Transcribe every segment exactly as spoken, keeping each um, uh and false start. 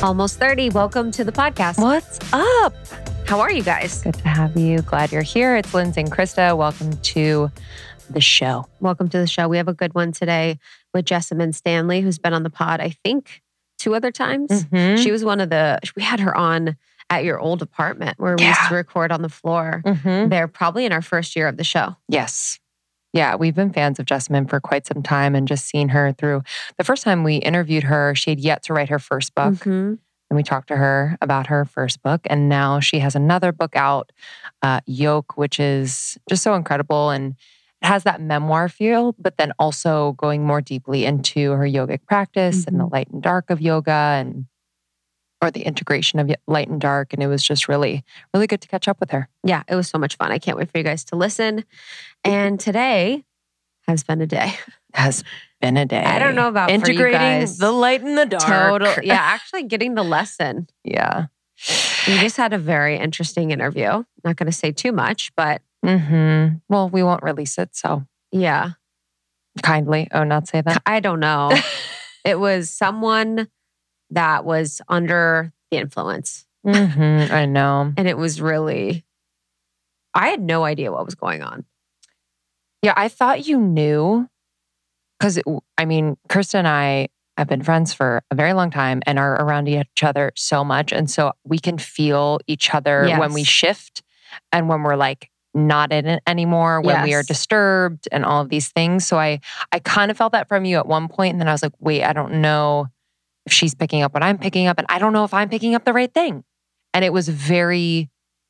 Almost thirty. Welcome to the podcast. What's up? How are you guys? Good to have you. Glad you're here. It's Lindsay and Krista. Welcome to the show. Welcome to the show. We have a good one today with Jessamine Stanley, who's been on the pod, I think, two other times. Mm-hmm. She was one of the, we had her on at your old apartment where we Yeah. used to record on the floor. Mm-hmm. They're probably in our first year of the show. Yes. Yeah, we've been fans of Jessamine for quite some time and just seen her through. The first time we interviewed her, she had yet to write her first book. Mm-hmm. And we talked to her about her first book. And now she has another book out, uh, Yoke, which is just so incredible. And it has that memoir feel, but then also going more deeply into her yogic practice Mm-hmm. and the light and dark of yoga and or the integration of light and dark. And it was just really, really good to catch up with her. Yeah, it was so much fun. I can't wait for you guys to listen. And today has been a day. Has been a day. I don't know about for you integrating guys. the light and the dark. Total. Yeah, actually getting the lesson. Yeah. We just had a very interesting interview. Not going to say too much, but Mm-hmm. Well, we won't release it, so yeah, kindly. Oh, not say that. I don't know. It was someone that was under the influence. Mm-hmm. I know. And it was really, I had no idea what was going on. Yeah, I thought you knew because, I mean, Krista and I have been friends for a very long time and are around each other so much. And so we can feel each other Yes. when we shift and when we're like not in it anymore, when we are Yes. disturbed and all of these things. So I, I kind of felt that from you at one point, and then I was like, wait, I don't know if she's picking up what I'm picking up, and I don't know if I'm picking up the right thing. And it was very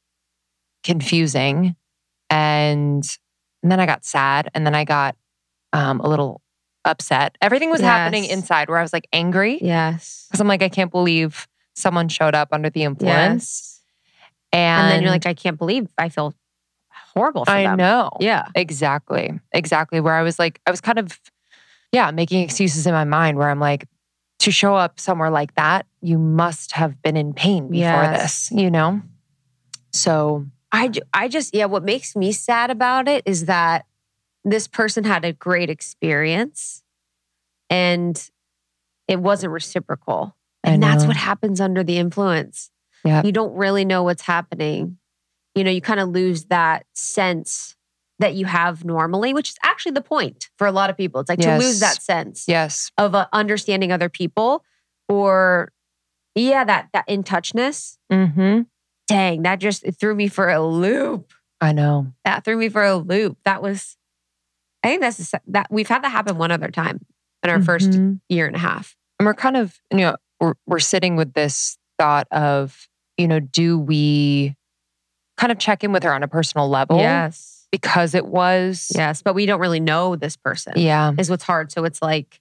confusing. And, and then I got sad, and then I got um, a little upset. Everything was Yes. happening inside where I was like angry. Yes. Because I'm like, I can't believe someone showed up under the influence. Yes. And, And then you're like, I can't believe I feel horrible for I them. know. Yeah. Exactly. Exactly. Where I was like, I was kind of, yeah, making excuses in my mind where I'm like, to show up somewhere like that, you must have been in pain before Yes. this, you know? So, I, ju- I just, yeah, what makes me sad about it is that this person had a great experience and it wasn't reciprocal. I And that's know. what happens under the influence. yeah. You don't really know what's happening. You know, you kind of lose that sense that you have normally, which is actually the point for a lot of people. It's like Yes. to lose that sense Yes. of uh, understanding other people or, yeah, that that in touchness. Mm-hmm. Dang, that just it threw me for a loop. I know. That threw me for a loop. That was, I think that's the, se- that we've had that happen one other time in our first Mhm. year and a half. And we're kind of, you know, we're, we're sitting with this thought of, you know, do we kind of check in with her on a personal level? Yes, Because it was, yes, but we don't really know this person. yeah. Is what's hard. So it's like,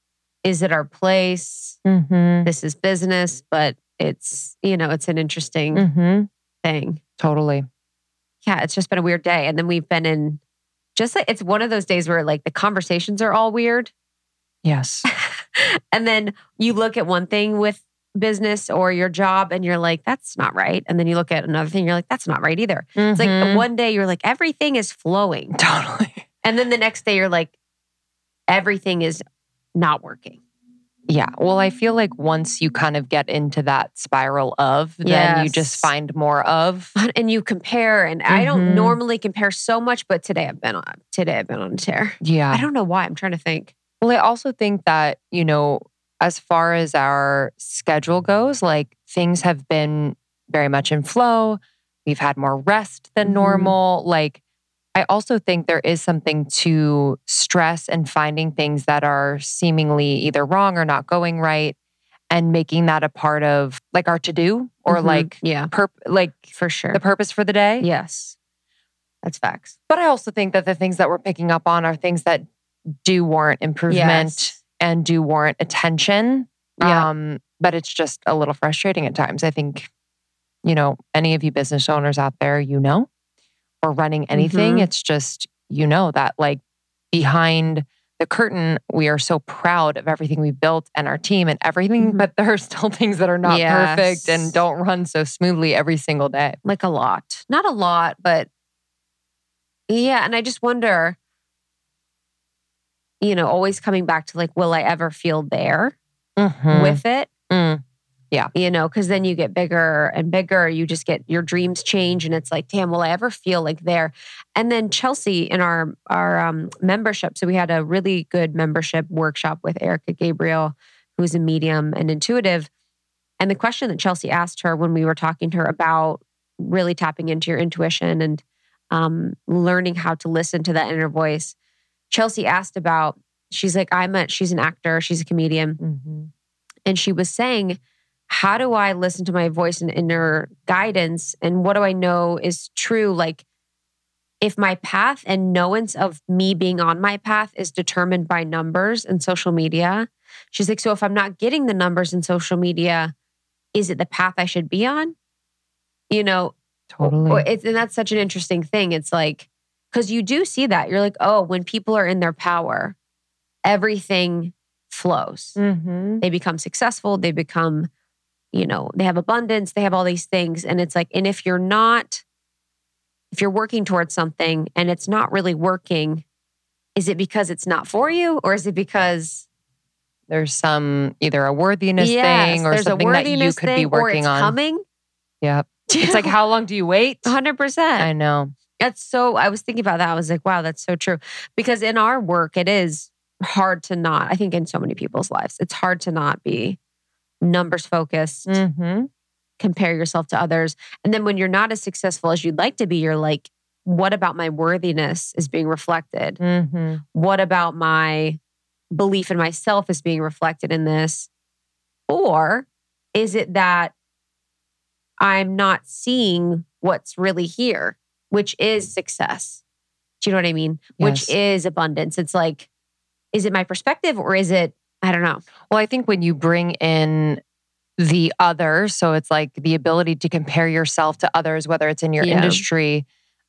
is it our place? Mm-hmm. This is business, but it's, you know, it's an interesting Mm-hmm. thing. Totally. Yeah, it's just been a weird day. And then we've been in just like, it's one of those days where like the conversations are all weird. Yes. And then you look at one thing with business or your job and you're like, that's not right. And then you look at another thing, you're like, that's not right either. It's like Mhm. one day you're like, everything is flowing. Totally. And then the next day you're like, everything is not working. Yeah. Well, I feel like once you kind of get into that spiral of, then you Yes. just find more of. And you compare, and I don't Mhm. normally compare so much, but today I've been on today I've been on a tear. Yeah. I don't know why. I'm trying to think. Well, I also think that, you know, as far as our schedule goes, like things have been very much in flow. We've had more rest than Mhm. normal. Like, I also think there is something to stress and finding things that are seemingly either wrong or not going right and making that a part of like our to-do or Mhm. like Yeah, perp- like for sure. the purpose for the day. Yes. That's facts. But I also think that the things that we're picking up on are things that do warrant improvement Yes. and do warrant attention. Yeah. Um, but it's just a little frustrating at times. I think, you know, any of you business owners out there, you know, or running anything, Mhm. it's just, you know, that like behind the curtain, we are so proud of everything we've built and our team and everything, Mhm. but there are still things that are not Yes. perfect and don't run so smoothly every single day. Like a lot. Not a lot, but yeah. And I just wonder, you know, always coming back to like, will I ever feel there Mhm. with it? Mm. Yeah. You know, because then you get bigger and bigger. You just get your dreams change, and it's like, damn, will I ever feel like there? And then Chelsea in our our um, membership. So we had a really good membership workshop with Erica Gabriel, who's a medium and intuitive. And the question that Chelsea asked her when we were talking to her about really tapping into your intuition and um, learning how to listen to that inner voice, Chelsea asked about. She's like, I'm a. She's an actor. She's a comedian, Mm-hmm. and she was saying, how do I listen to my voice and inner guidance? And what do I know is true? Like, if my path and knowance of me being on my path is determined by numbers and social media, she's like, so if I'm not getting the numbers in social media, is it the path I should be on? You know, Totally. it's, and that's such an interesting thing. It's like, because you do see that. You're like, oh, when people are in their power, everything flows. Mm-hmm. They become successful. They become, you know, they have abundance, they have all these things. And it's like, and if you're not, if you're working towards something and it's not really working, is it because it's not for you? Or is it because there's some, either a worthiness yes, thing or there's something a that you worthiness could thing, be working or it's on? coming? Yep. It's like, how long do you wait? one hundred percent. I know. That's so, I was thinking about that. I was like, wow, that's so true. Because in our work, it is hard to not, I think in so many people's lives, it's hard to not be numbers focused, Mm-hmm. compare yourself to others. And then when you're not as successful as you'd like to be, you're like, what about my worthiness is being reflected? Mm-hmm. What about my belief in myself is being reflected in this? Or is it that I'm not seeing what's really here, which is success? Do you know what I mean? Yes. Which is abundance. It's like, is it my perspective or is it, I don't know. Well, I think when you bring in the other, so it's like the ability to compare yourself to others, whether it's in your Yeah. industry,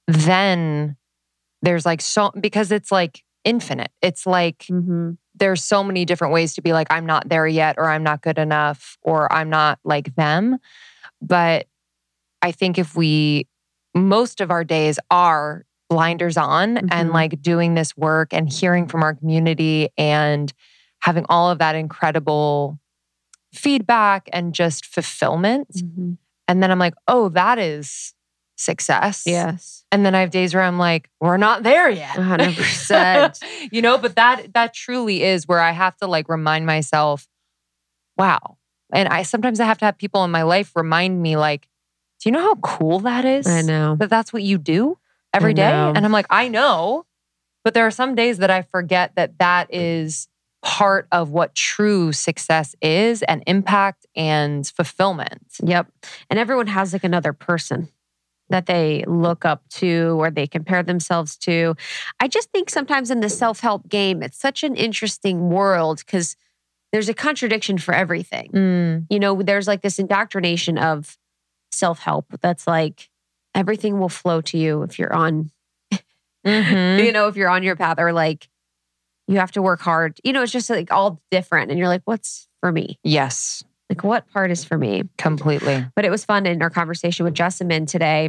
then there's like so, because it's like infinite. It's like Mm-hmm. there's so many different ways to be like, I'm not there yet, or I'm not good enough, or I'm not like them. But I think if we, most of our days are blinders on Mm-hmm. and like doing this work and hearing from our community and having all of that incredible feedback and just fulfillment. Mm-hmm. And then I'm like, oh, that is success. Yes. And then I have days where I'm like, we're not there yet. one hundred percent. You know, but that that truly is where I have to like remind myself, wow. And I sometimes I have to have people in my life remind me like, do you know how cool that is? I know. That that's what you do every I day? know. And I'm like, I know. But there are some days that I forget that that is part of what true success is, and impact and fulfillment. Yep. And everyone has like another person that they look up to or they compare themselves to. I just think sometimes in the self-help game, it's such an interesting world because there's a contradiction for everything. Mm. You know, there's like this indoctrination of self-help that's like everything will flow to you if you're on, Mm-hmm. you know, if you're on your path, or like you have to work hard. You know, it's just like all different. And you're like, what's for me? Yes, Like what part is for me? completely. But it was fun in our conversation with Jessamine today.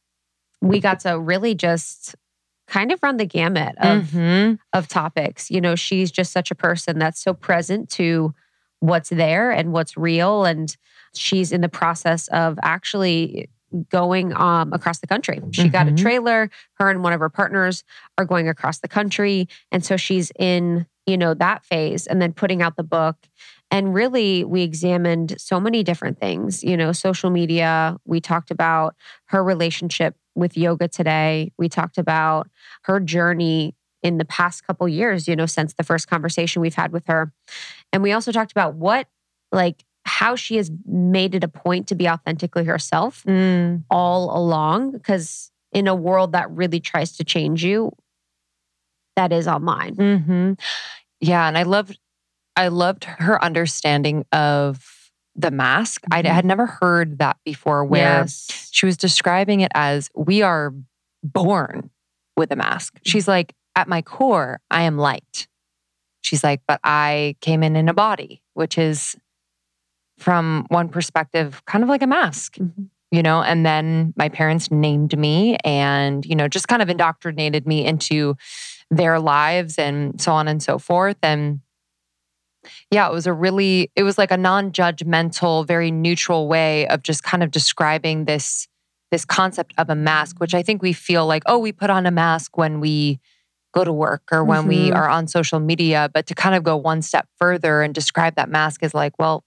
We got to really just kind of run the gamut of, Mhm. of topics. You know, she's just such a person that's so present to what's there and what's real. And she's in the process of actually going um, across the country. She got a Mhm. trailer. Her and one of her partners are going across the country. And so she's in, you know, that phase and then putting out the book. And really, we examined so many different things, you know, social media. We talked about her relationship with yoga today. We talked about her journey in the past couple years, you know, since the first conversation we've had with her. And we also talked about what, like, how she has made it a point to be authentically herself Mm. all along. Because in a world that really tries to change you, that is online. Mhm. Yeah, and I loved, I loved her understanding of the mask. I Mhm. had never heard that before, where Yes. she was describing it as we are born with a mask. She's like, at my core, I am light. She's like, but I came in in a body, which is from one perspective, kind of like a mask, Mhm. you know? And then my parents named me and, you know, just kind of indoctrinated me into their lives and so on and so forth. And Yeah, it was a really, it was like a non-judgmental, very neutral way of just kind of describing this, this concept of a mask, which I think we feel like, oh, we put on a mask when we go to work or when mm-hmm. we are on social media. But to kind of go one step further and describe that mask as like, well,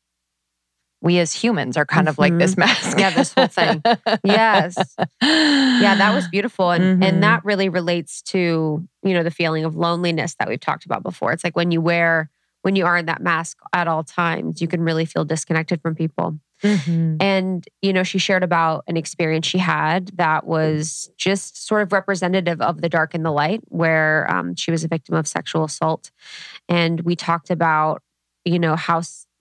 we as humans are kind mm-hmm. of like this mask. Yeah, this whole thing. Yes. Yeah, that was beautiful. And mm-hmm. and that really relates to, you know, the feeling of loneliness that we've talked about before. It's like when you wear, when you are in that mask at all times, you can really feel disconnected from people. Mm-hmm. And, you know, she shared about an experience she had that was just sort of representative of the dark and the light, where um, she was a victim of sexual assault. And we talked about, you know, how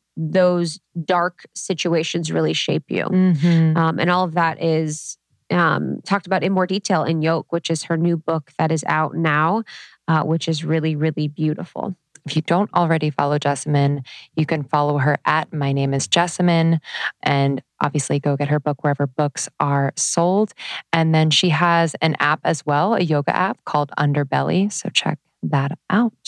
those dark situations really shape you. Mm-hmm. Um, and all of that is um, talked about in more detail in Yoke, which is her new book that is out now, uh, which is really, really beautiful. If you don't already follow Jessamyn, you can follow her at My Name is Jessamyn, and obviously go get her book wherever books are sold. And then she has an app as well, a yoga app called Underbelly. So check that out.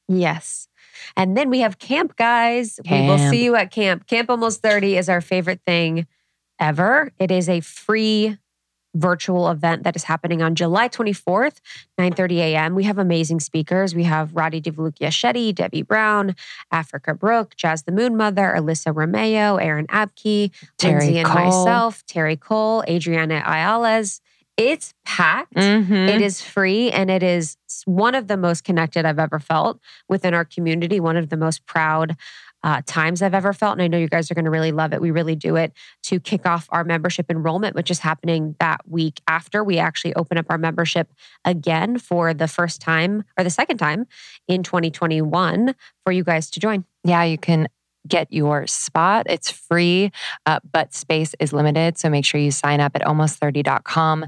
Yes. And then we have camp, guys. Camp. We will see you at camp. Camp Almost thirty is our favorite thing ever. It is a free virtual event that is happening on July twenty-fourth, nine thirty a.m. We have amazing speakers. We have Radhi Devlukia Shetty, Debbie Brown, Africa Brooke, Jazz the Moon Mother, Alyssa Romeo, Aaron Abke, Terry Lindsay and Cole. myself, Terry Cole, Adriana Ayales. It's packed. Mm-hmm. It is free, and it is one of the most connected I've ever felt within our community. One of the most proud uh, times I've ever felt. And I know you guys are going to really love it. We really do it to kick off our membership enrollment, which is happening that week after we actually open up our membership again for the first time or the second time in twenty twenty-one for you guys to join. Yeah, you can get your spot. It's free, uh, but space is limited. So make sure you sign up at almost30.com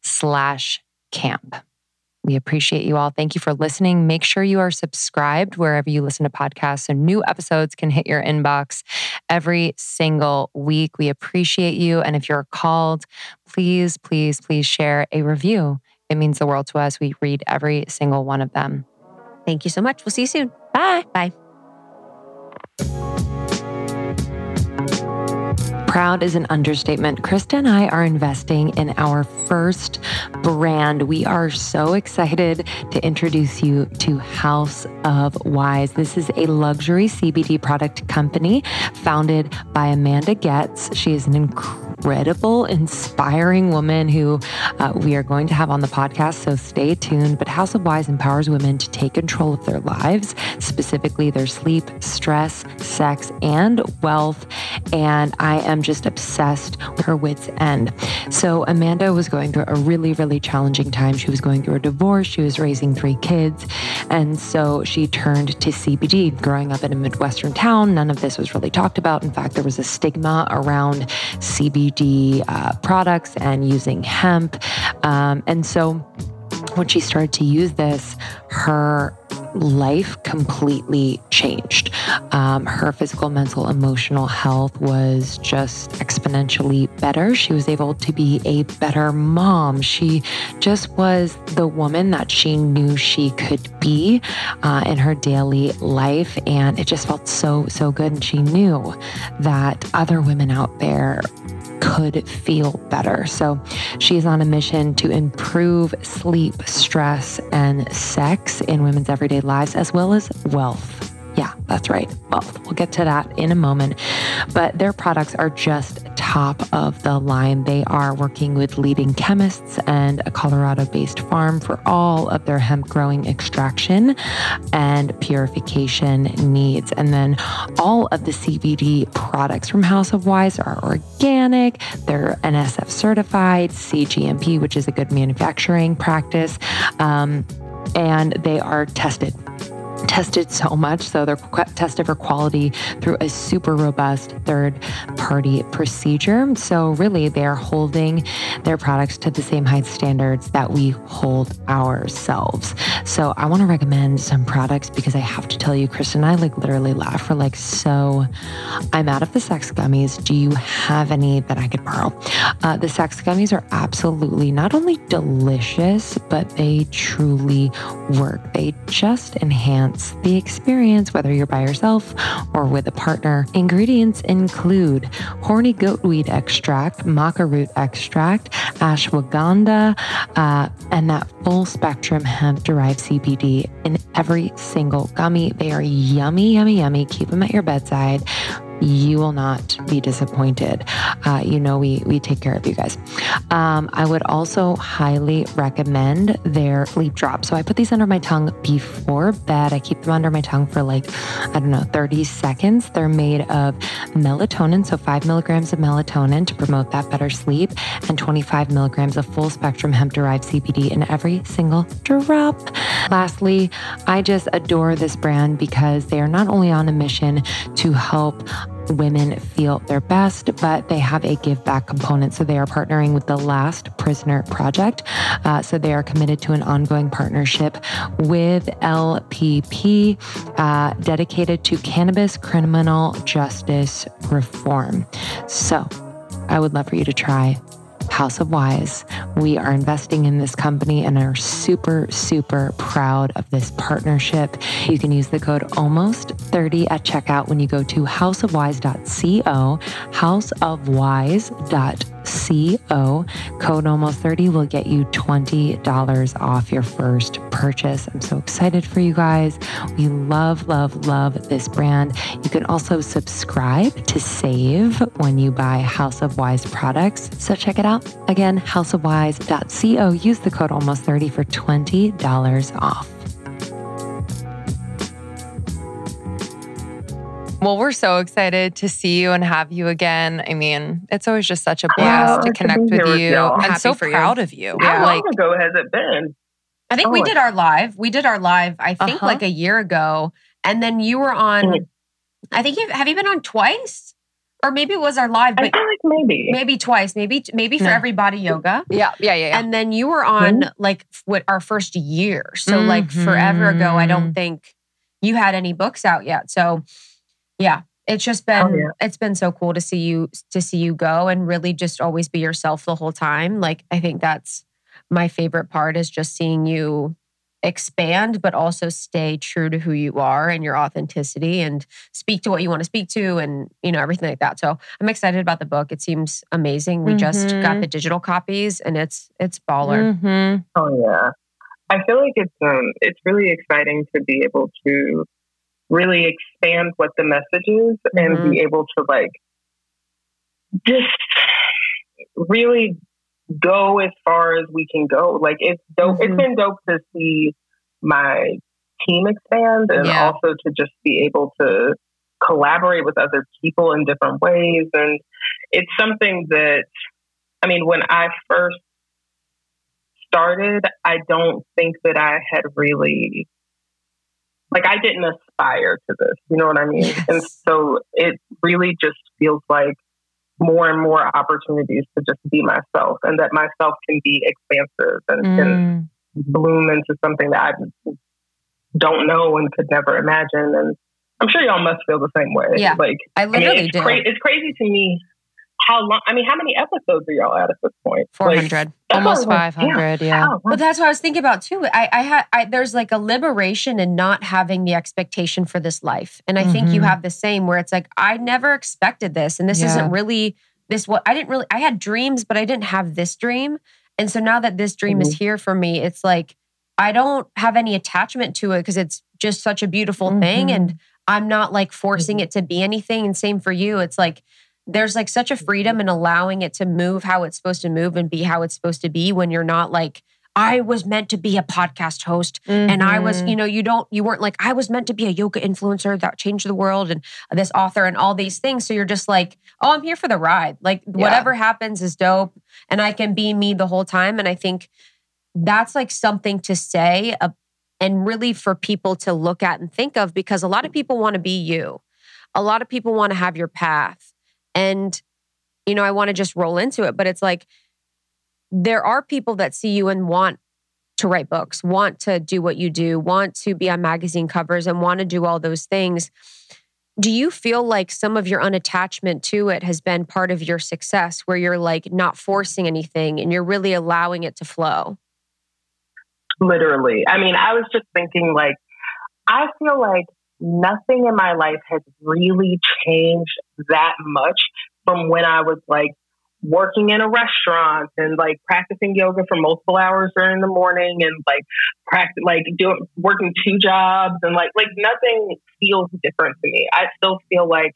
slash camp. We appreciate you all. Thank you for listening. Make sure you are subscribed wherever you listen to podcasts so new episodes can hit your inbox every single week. We appreciate you. And if you're called, please, please, please share a review. It means the world to us. We read every single one of them. Thank you so much. We'll see you soon. Bye. Bye. Proud is an understatement. Krista and I are investing in our first brand. We are so excited to introduce you to House of Wise. This is a luxury C B D product company founded by Amanda Getz. She is an incredible, inspiring woman who uh, we are going to have on the podcast, so stay tuned. But House of Wise empowers women to take control of their lives, specifically their sleep, stress, sex, and wealth. And I am just obsessed with her wit's end. So Amanda was going through a really, really challenging time. She was going through a divorce. She was raising three kids. And so she turned to C B D. Growing up in a Midwestern town, none of this was really talked about. In fact, there was a stigma around C B D uh, products and using hemp. Um, and so when she started to use this, her life completely changed. Um, her physical, mental, emotional health was just exponentially better. She was able to be a better mom. She just was the woman that she knew she could be uh, in her daily life. And it just felt so, so good. And she knew that other women out there could feel better. So she's on a mission to improve sleep, stress, and sex in women's everyday lives, as well as wealth. Yeah, that's right. Wealth. We'll get to that in a moment. But their products are just top of the line. They are working with leading chemists and a Colorado-based farm for all of their hemp growing extraction and purification needs. And then all of the C B D products from House of Wise are organic. They're N S F certified, C G M P, which is a good manufacturing practice. Um, and they are tested. tested so much. So they're qu- tested for quality through a super robust third-party procedure. So really, they're holding their products to the same high standards that we hold ourselves. So I want to recommend some products because I have to tell you, Kristen and I like literally laugh. We're like, so I'm out of the sex gummies. Do you have any that I could borrow? Uh, the sex gummies are absolutely not only delicious, but they truly work. They just enhance enhance the experience, whether you're by yourself or with a partner. Ingredients include horny goatweed extract, maca root extract, ashwagandha, uh, and that full spectrum hemp-derived C B D in every single gummy. They are yummy, yummy, yummy. Keep them at your bedside. You will not be disappointed. Uh, you know, we we take care of you guys. Um, I would also highly recommend their sleep drops. So I put these under my tongue before bed. I keep them under my tongue for like, I don't know, thirty seconds. They're made of melatonin, so five milligrams of melatonin to promote that better sleep, and twenty-five milligrams of full spectrum hemp-derived C B D in every single drop. Lastly, I just adore this brand because they are not only on a mission to help women feel their best, but they have a give back component. So they are partnering with the Last Prisoner Project. Uh, so they are committed to an ongoing partnership with L P P, uh, dedicated to cannabis criminal justice reform. So I would love for you to try House of Wise. We are investing in this company and are super, super proud of this partnership. You can use the code almost thirty at checkout when you go to house of wise dot co, house of wise dot co. Code almost thirty will get you twenty dollars off your first purchase. I'm so excited for you guys. We love, love, love this brand. You can also subscribe to save when you buy House of Wise products. So check it out. Again, house of wise dot co. Use the code almost thirty for twenty dollars off. Well, we're so excited to see you and have you again. I mean, it's always just such a blast Oh, to connect to be with here with you. y'all. I'm Happy so for you. proud of you. How Like, long ago has it been? I think Oh, we my- did our live. We did our live, I think Uh-huh. like a year ago. And then you were on, Mhm. I think, you have you been on twice? Or maybe it was our live, I but feel like maybe. maybe twice, maybe maybe for No. Everybody Yoga. yeah, yeah, yeah, yeah. And then you were on like what our first year. So like forever ago, I don't Mhm. think you had any books out yet. So yeah, it's just been Oh, yeah. it's been so cool to see you to see you go and really just always be yourself the whole time. Like I think that's my favorite part is just seeing you expand, but also stay true to who you are and your authenticity and speak to what you want to speak to and, you know, everything like that. So I'm excited about the book. It seems amazing. We just got Mhm. the digital copies and it's, it's baller. Mhm. Oh yeah. I feel like it's um it's really exciting to be able to really expand what the message is and Mhm. be able to like just really go as far as we can go. Like it's dope. It's Mhm. been dope to see my team expand and Yeah. also to just be able to collaborate with other people in different ways. And it's something that, I mean, when I first started, I don't think that I had really, like, I didn't aspire to this. You know what I mean? Yes. And so it really just feels like more and more opportunities to just be myself and that myself can be expansive and can Mm. bloom into something that I don't know and could never imagine. And I'm sure y'all must feel the same way. Yeah, Like, I I mean, literally it's, do. cra- it's crazy to me how long, I mean, how many episodes are y'all at at this point? four Like, hundred. that's Almost what I was like, five hundred, yeah. wow, But that's what I was thinking about too. I, I had, I, there's like a liberation in not having the expectation for this life. And I think you Mhm. have the same where it's like, I never expected this. And this Yeah. isn't really this, what I didn't really, I had dreams, but I didn't have this dream. And so now that this dream is here for me, it's like, I don't have any attachment to it because it's just such a beautiful thing. Mhm. And I'm not like forcing it to be anything. And same for you. It's like, there's like such a freedom in allowing it to move how it's supposed to move and be how it's supposed to be when you're not like, I was meant to be a podcast host and I was, Mhm. you know, you don't, you weren't like, I was meant to be a yoga influencer that changed the world and this author and all these things. So you're just like, oh, I'm here for the ride. Like whatever happens is dope and I can be me the whole time. And I think that's like something to say uh, and really for people to look at and think of because a lot of people want to be you. A lot of people want to have your path. And, you know, I want to just roll into it, but it's like, there are people that see you and want to write books, want to do what you do, want to be on magazine covers and want to do all those things. Do you feel like some of your unattachment to it has been part of your success where you're like not forcing anything and you're really allowing it to flow? literally. I mean, I was just thinking like, I feel like nothing in my life has really changed that much from when I was like working in a restaurant and like practicing yoga for multiple hours during the morning and like practice, like doing, working two jobs and like, like nothing feels different to me. I still feel like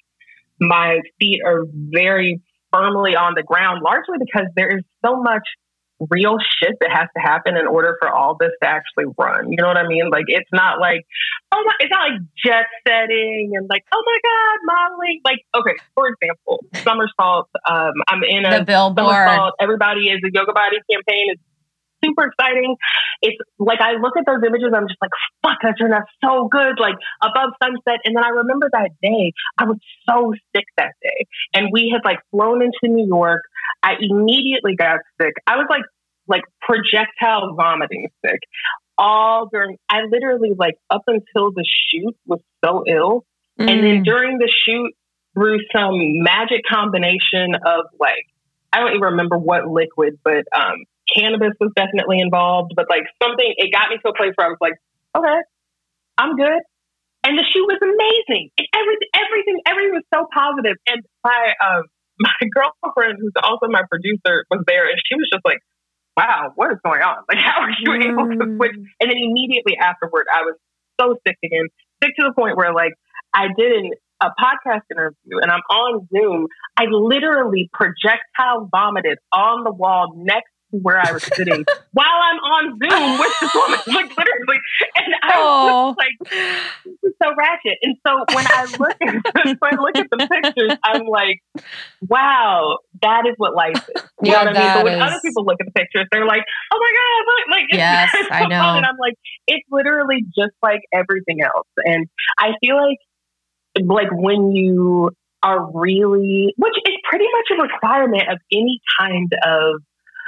my feet are very firmly on the ground, largely because there is so much real shit that has to happen in order for all this to actually run. You know what I mean? Like, it's not like, oh my, it's not like jet setting and like, oh my God, modeling. Like, okay, for example, Somersault, um, I'm in a the billboard. Somersault, everybody is a yoga body campaign. It's super exciting. It's like, I look at those images, I'm just like, fuck, that turned out so good, like above sunset. And then I remember that day, I was so sick that day. And we had like flown into New York. I immediately got sick. I was like, like projectile vomiting sick all during, I literally like up until the shoot was so ill. Mm. And then during the shoot, through some magic combination of like, I don't even remember what liquid, but um, cannabis was definitely involved, but like something, it got me to a place where I was like, okay, I'm good. And the shoot was amazing. And everything, everything, everything was so positive. And my, um, my girlfriend, who's also my producer, was there and she was just like, wow, what is going on? Like, how are you able to switch? And then immediately afterward, I was so sick again, sick to the point where like I did an, a podcast interview and I'm on Zoom. I literally projectile vomited on the wall next to where I was sitting while I'm on Zoom with this woman, like literally. And I was like, this is so ratchet. And so when I look at, when I look at the pictures, I'm like, wow, that is what life is. You yeah, know what I mean? But when is... other people look at the pictures, they're like, oh my God, look, like, yes, it's so I know. Fun. And I'm like, it's literally just like everything else. And I feel like, like when you are really, which is pretty much a requirement of any kind of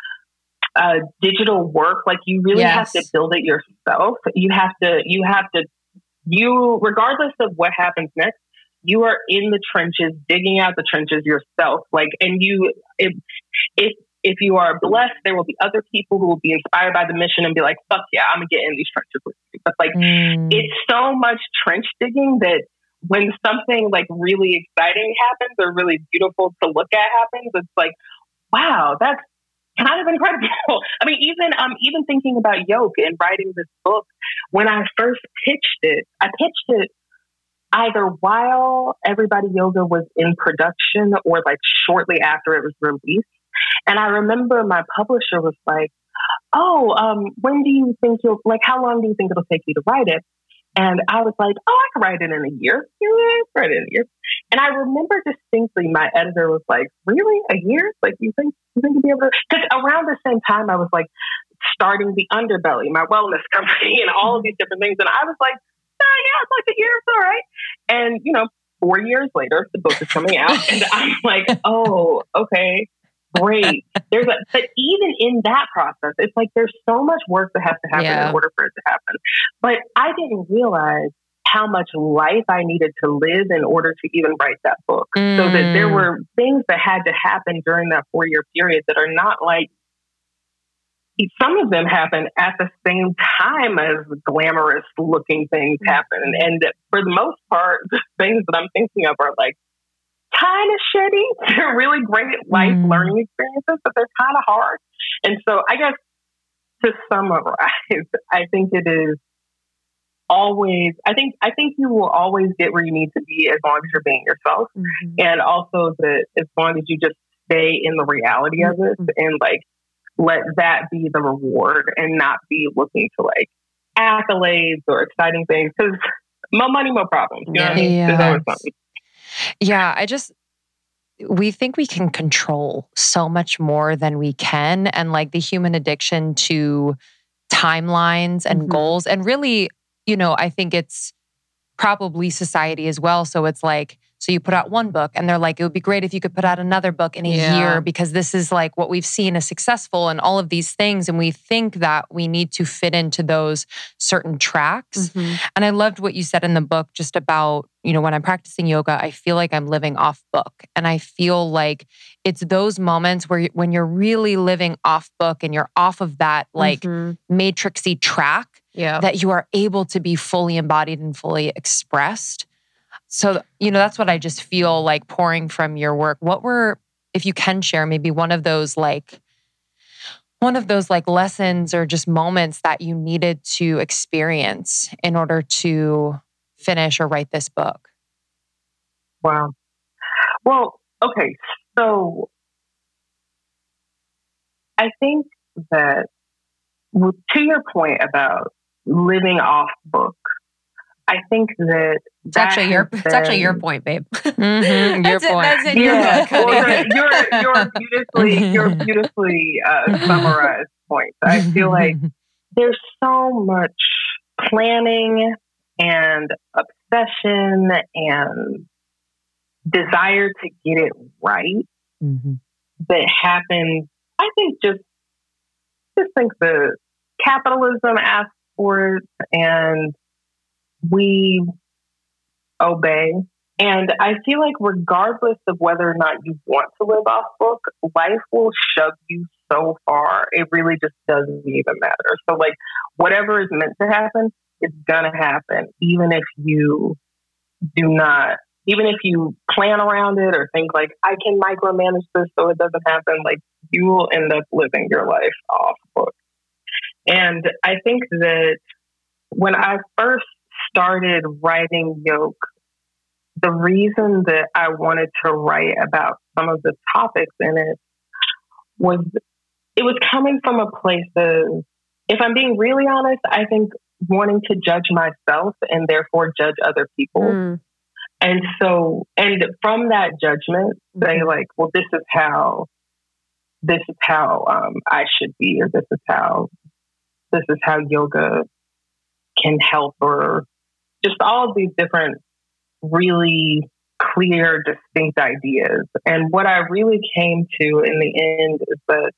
uh, digital work, like you really yes. have to build it yourself. You have to, you have to, you, regardless of what happens next, you are in the trenches, digging out the trenches yourself. Like, and you, if, if, if you are blessed, there will be other people who will be inspired by the mission and be like, fuck yeah, I'm gonna get in these trenches with you. But like, mm. it's so much trench digging that when something like really exciting happens or really beautiful to look at happens, it's like, wow, that's kind of incredible. I mean, even um, even thinking about Yoke and writing this book, when I first pitched it, I pitched it either while Everybody Yoga was in production or like shortly after it was released. And I remember my publisher was like, oh, um, when do you think you'll, like, how long do you think it'll take you to write it? And I was like, oh, I can write it in a year. Yeah, I can write it in a year. And I remember distinctly my editor was like, really? A year? Like, you think you think you'll be able to? Because around the same time, I was like starting the Underbelly, my wellness company, and all of these different things. And I was like, oh, yeah, it's like a year. It's all right. And, you know, four years later, the book is coming out. And I'm like, oh, okay. Great. There's a, but even in that process, it's like there's so much work that has to happen yeah. in order for it to happen. But I didn't realize how much life I needed to live in order to even write that book. Mm. So that there were things that had to happen during that four year period that are not like, some of them happen at the same time as glamorous looking things happen. And for the most part, the things that I'm thinking of are like, kind of shitty. They're really great life mm. learning experiences, but they're kind of hard. And so I guess to summarize, I think it is always, I think, I think you will always get where you need to be as long as you're being yourself. Mm-hmm. And also that as long as you just stay in the reality of it mm-hmm. and like, let that be the reward and not be looking to like accolades or exciting things. Because more money, more problems. You know what I mean? There's always something. Yeah, I just, we think we can control so much more than we can. And like the human addiction to timelines and mm-hmm. goals. And really, you know, I think it's probably society as well. So it's like, so you put out one book and they're like, it would be great if you could put out another book in a yeah. year because this is like what we've seen as successful and all of these things. And we think that we need to fit into those certain tracks. Mm-hmm. And I loved what you said in the book just about, you know, when I'm practicing yoga, I feel like I'm living off book. And I feel like it's those moments where when you're really living off book and you're off of that like mm-hmm. matrixy track, Yeah. that you are able to be fully embodied and fully expressed. So, you know, that's what I just feel like pouring from your work. What were, if you can share, maybe one of those like, one of those like lessons or just moments that you needed to experience in order to finish or write this book? Wow. Well, okay. So I think that well, to your point about living off book, I think that It's that actually your, has it's actually your been- point, babe. Mm-hmm, your That's it, point. that's in your Yeah, book, honey. well, you're you're beautifully you're beautifully uh, summarized points. I feel like there's so much planning and obsession and desire to get it right Mm-hmm. that happens. I think just just think the capitalism asks for it, and we obey. And I feel like regardless of whether or not you want to live off book, life will shove you so far. It really just doesn't even matter. So like whatever is meant to happen, it's gonna happen, even if you do not, even if you plan around it or think like, I can micromanage this so it doesn't happen, like you will end up living your life off book. And I think that when I first started writing Yoke, the reason that I wanted to write about some of the topics in it was it was coming from a place of, if I'm being really honest, I think wanting to judge myself and therefore judge other people. Mm. And so, and from that judgment, Mm-hmm. say like, well, this is how, this is how um, I should be, or this is how, this is how yoga can help, or just all of these different really clear, distinct ideas. And what I really came to in the end is that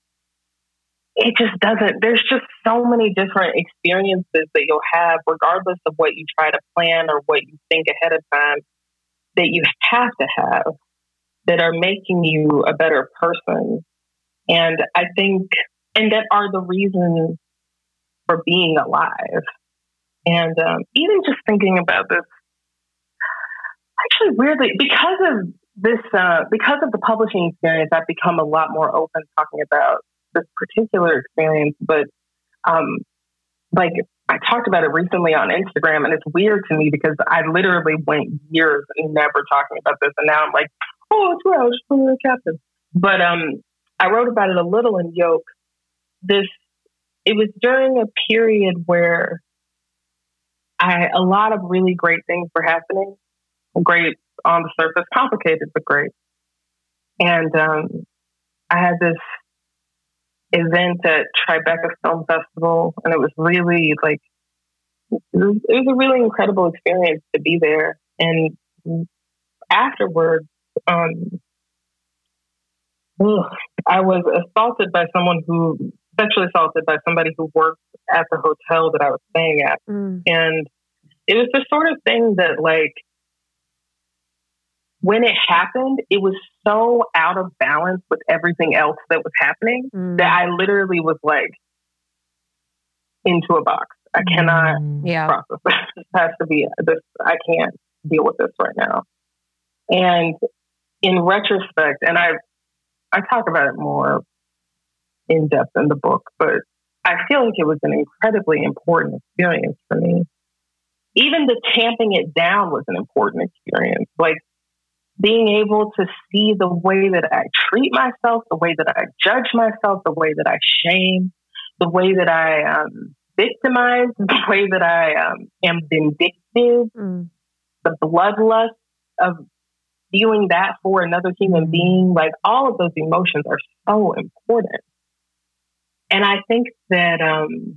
it just doesn't, there's just so many different experiences that you'll have, regardless of what you try to plan or what you think ahead of time, that you have to have that are making you a better person. And I think, and that are the reasons for being alive. And um, even just thinking about this, actually weirdly, because of this, uh, because of the publishing experience, I've become a lot more open talking about this particular experience. But um, like I talked about it recently on Instagram, and it's weird to me because I literally went years never talking about this, and now I'm like, oh, it's real, I was just putting it in the captain. But um, I wrote about it a little in Yoke. This, it was during a period where I a lot of really great things were happening. Great on the surface, complicated but great. And um, I had this event at Tribeca Film Festival, and it was really like it was, it was a really incredible experience to be there. And afterwards, um, ugh, I was assaulted by someone who sexually assaulted by somebody who worked at the hotel that I was staying at, Mm. and it was the sort of thing that like. When it happened, it was so out of balance with everything else that was happening Mm. that I literally was like into a box. I cannot Mm. Yeah. process this. This has to be this. I can't deal with this right now. And in retrospect, and I, I talk about it more in depth in the book, but I feel like it was an incredibly important experience for me. Even the tamping it down was an important experience. Like, being able to see the way that I treat myself, the way that I judge myself, the way that I shame, the way that I um, victimize, the way that I um, am vindictive, Mm. the bloodlust of feeling that for another human being, like all of those emotions are so important. And I think that um,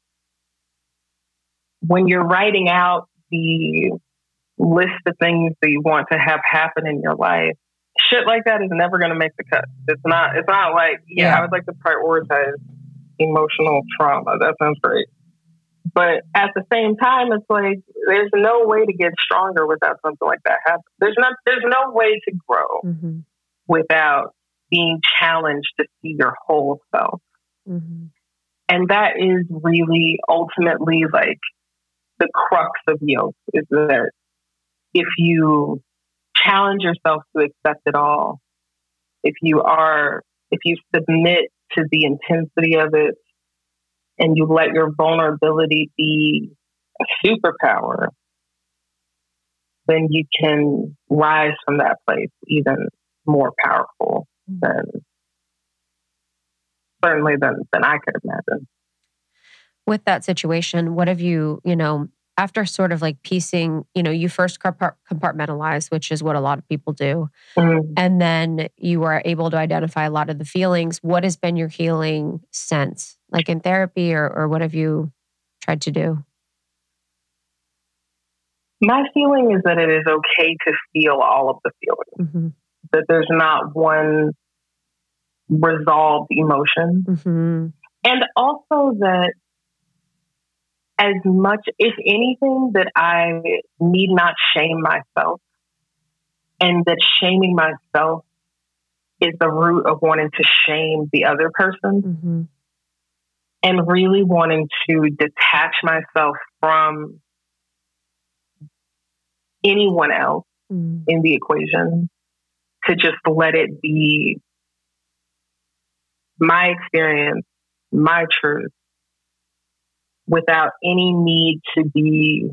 when you're writing out the list of things that you want to have happen in your life, shit like that is never going to make the cut. It's not, it's not like, yeah, Yeah. I would like to prioritize emotional trauma. That sounds great. But at the same time, it's like, there's no way to get stronger without something like that happening. There's not, there's no way to grow Mm-hmm. without being challenged to see your whole self. Mm-hmm. And that is really ultimately like the crux of yoke, is that if you challenge yourself to accept it all, if you are, if you submit to the intensity of it and you let your vulnerability be a superpower, then you can rise from that place even more powerful than certainly than, than I could imagine. With that situation, what have you, you know, after sort of like piecing, you know, you first compartmentalize, which is what a lot of people do. Mm. And then you were able to identify a lot of the feelings. What has been your healing since, like in therapy, or, or what have you tried to do? My feeling is that it is okay to feel all of the feelings, mm-hmm. that there's not one resolved emotion. Mm-hmm. And also that as much, if anything, that I need not shame myself, and that shaming myself is the root of wanting to shame the other person, mm-hmm. and really wanting to detach myself from anyone else mm-hmm. in the equation, to just let it be my experience, my truth, without any need to be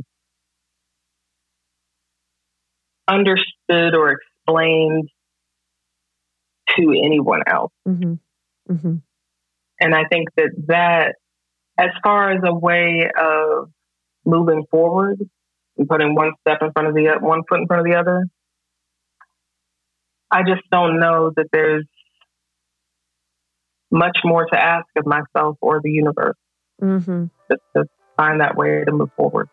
understood or explained to anyone else. Mm-hmm. Mm-hmm. And I think that that, as far as a way of moving forward and putting one step in front of the one foot in front of the other, I just don't know that there's much more to ask of myself or the universe. Mm-hmm. Just to find that way to move forward.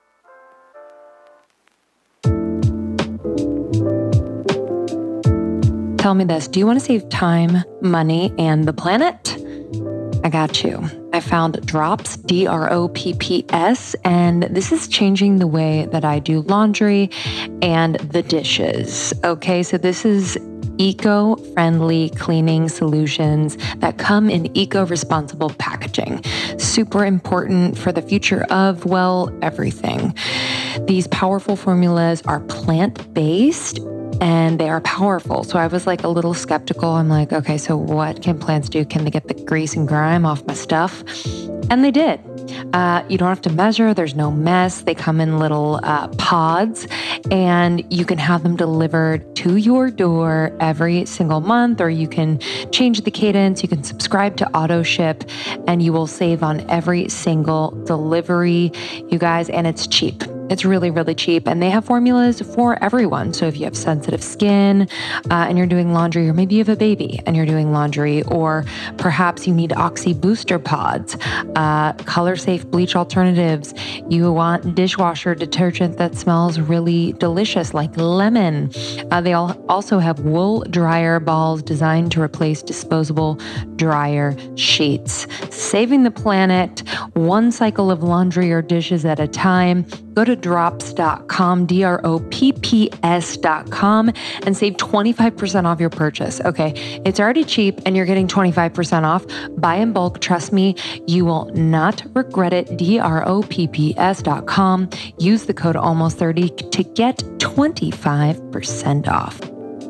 Tell me this. Do you want to save time, money, and the planet? I got you. I found Drops, D R O P P S, and this is changing the way that I do laundry and the dishes. Okay, so this is eco-friendly cleaning solutions that come in eco-responsible packaging. Super important for the future of, well, everything. These powerful formulas are plant-based and they are powerful. So I was like a little skeptical. I'm like, okay, so what can plants do? Can they get the grease and grime off my stuff? And they did. Uh, you don't have to measure. There's no mess. They come in little uh, pods, and you can have them delivered to your door every single month, or you can change the cadence. You can subscribe to auto ship, and you will save on every single delivery, you guys, and it's cheap. It's really, really cheap. And they have formulas for everyone. So if you have sensitive skin uh, and you're doing laundry, or maybe you have a baby and you're doing laundry, or perhaps you need Oxy Booster Pods, uh, color safe bleach alternatives. You want dishwasher detergent that smells really delicious, like lemon. Uh, they all also have wool dryer balls designed to replace disposable dryer sheets. Saving the planet, one cycle of laundry or dishes at a time. Go to drops dot com, D R O P P S dot com, and save twenty-five percent off your purchase. Okay, it's already cheap and you're getting twenty-five percent off. Buy in bulk. Trust me, you will not regret it. D R O P P S dot com. Use the code almost thirty to get twenty-five percent off.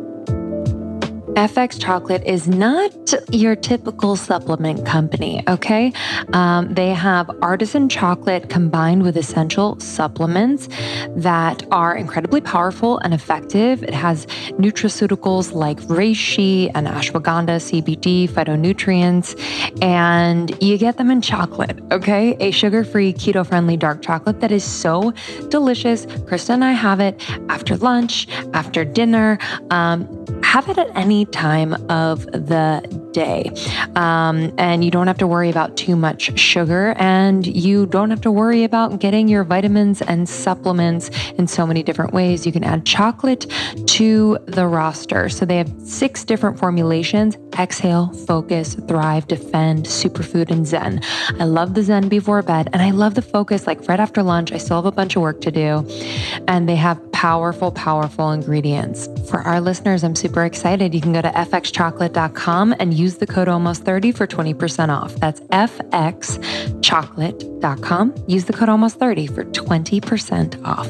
F X Chocolate is not your typical supplement company, okay? Um, they have artisan chocolate combined with essential supplements that are incredibly powerful and effective. It has nutraceuticals like reishi and ashwagandha, C B D, phytonutrients, and you get them in chocolate, okay? A sugar-free, keto-friendly dark chocolate that is so delicious. Krista and I have it after lunch, after dinner. Um, have it at any time of the day. Um, and you don't have to worry about too much sugar, and you don't have to worry about getting your vitamins and supplements in so many different ways. You can add chocolate to the roster. So they have six different formulations: Exhale, Focus, Thrive, Defend, Superfood, and Zen. I love the Zen before bed, and I love the Focus like right after lunch. I still have a bunch of work to do, and they have powerful, powerful ingredients. For our listeners, I'm super excited. You can go to f x chocolate dot com and use the code almost thirty for twenty percent off. That's f x chocolate dot com. Use the code almost thirty for twenty percent off.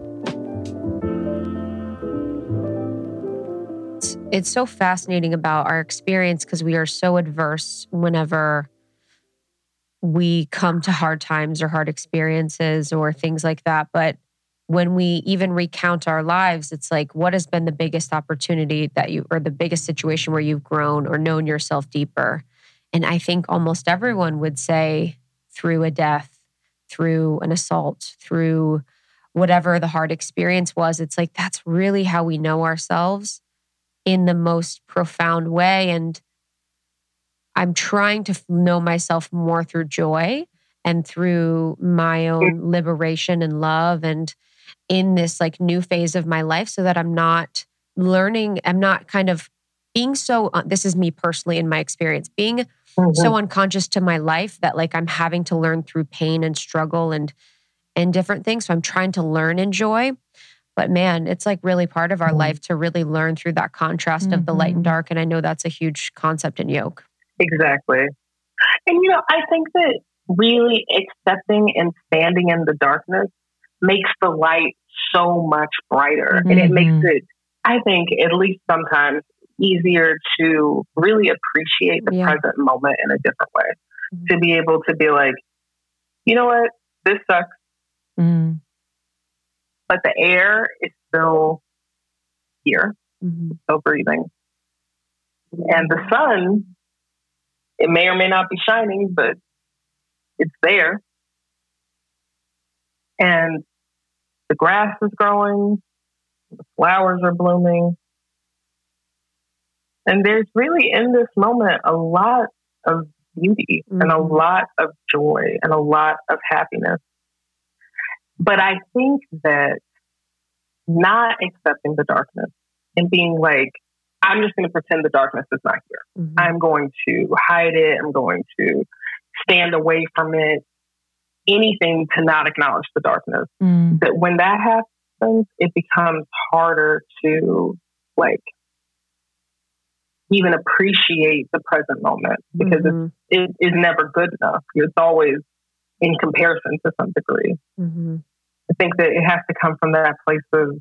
It's so fascinating about our experience because we are so adverse whenever we come to hard times or hard experiences or things like that. But when we even recount our lives, it's like, what has been the biggest opportunity that you, or the biggest situation where you've grown or known yourself deeper? And I think almost everyone would say through a death, through an assault, through whatever the hard experience was. It's like, that's really how we know ourselves in the most profound way. And I'm trying to know myself more through joy and through my own liberation and love, and in this like new phase of my life, so that I'm not learning, I'm not kind of being so, uh, this is me personally in my experience, being mm-hmm. so unconscious to my life that like I'm having to learn through pain and struggle and and different things. So I'm trying to learn in joy. But man, it's like really part of our mm-hmm. life to really learn through that contrast mm-hmm. of the light and dark. And I know that's a huge concept in Yoke. Exactly. And, you know, I think that really accepting and standing in the darkness makes the light so much brighter. Mm-hmm. And it makes it, I think, at least sometimes easier to really appreciate the yeah. present moment in a different way. Mm-hmm. To be able to be like, you know what, this sucks. Mm-hmm. But the air is still here, mm-hmm. still breathing. And the sun, it may or may not be shining, but it's there. And the grass is growing, the flowers are blooming. And there's really in this moment a lot of beauty mm-hmm. and a lot of joy and a lot of happiness. But I think that not accepting the darkness and being like, I'm just going to pretend the darkness is not here. Mm-hmm. I'm going to hide it. I'm going to stand away from it. Anything to not acknowledge the darkness. Mm. That when that happens, it becomes harder to like even appreciate the present moment because mm-hmm. it, it is never good enough. It's always in comparison to some degree. Mm-hmm. I think that it has to come from that place of,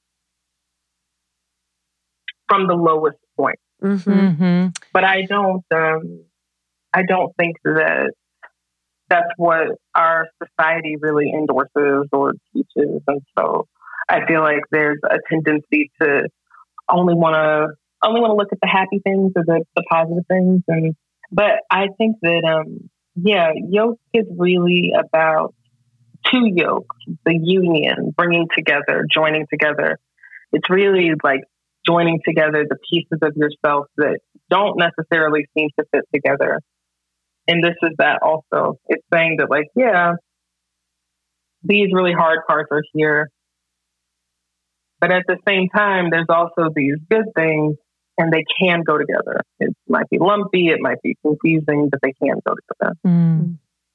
from the lowest point. Mm-hmm. But I don't, um, I don't think that that's what our society really endorses or teaches. And so I feel like there's a tendency to only want to, only want to look at the happy things or the, the positive things. And, but I think that, um, yeah, Yoke is really about two yokes, the union, bringing together, joining together. It's really like joining together the pieces of yourself that don't necessarily seem to fit together. And this is that also. It's saying that like, yeah, these really hard parts are here. But at the same time, there's also these good things and they can go together. It might be lumpy, it might be confusing, but they can go together. Mm.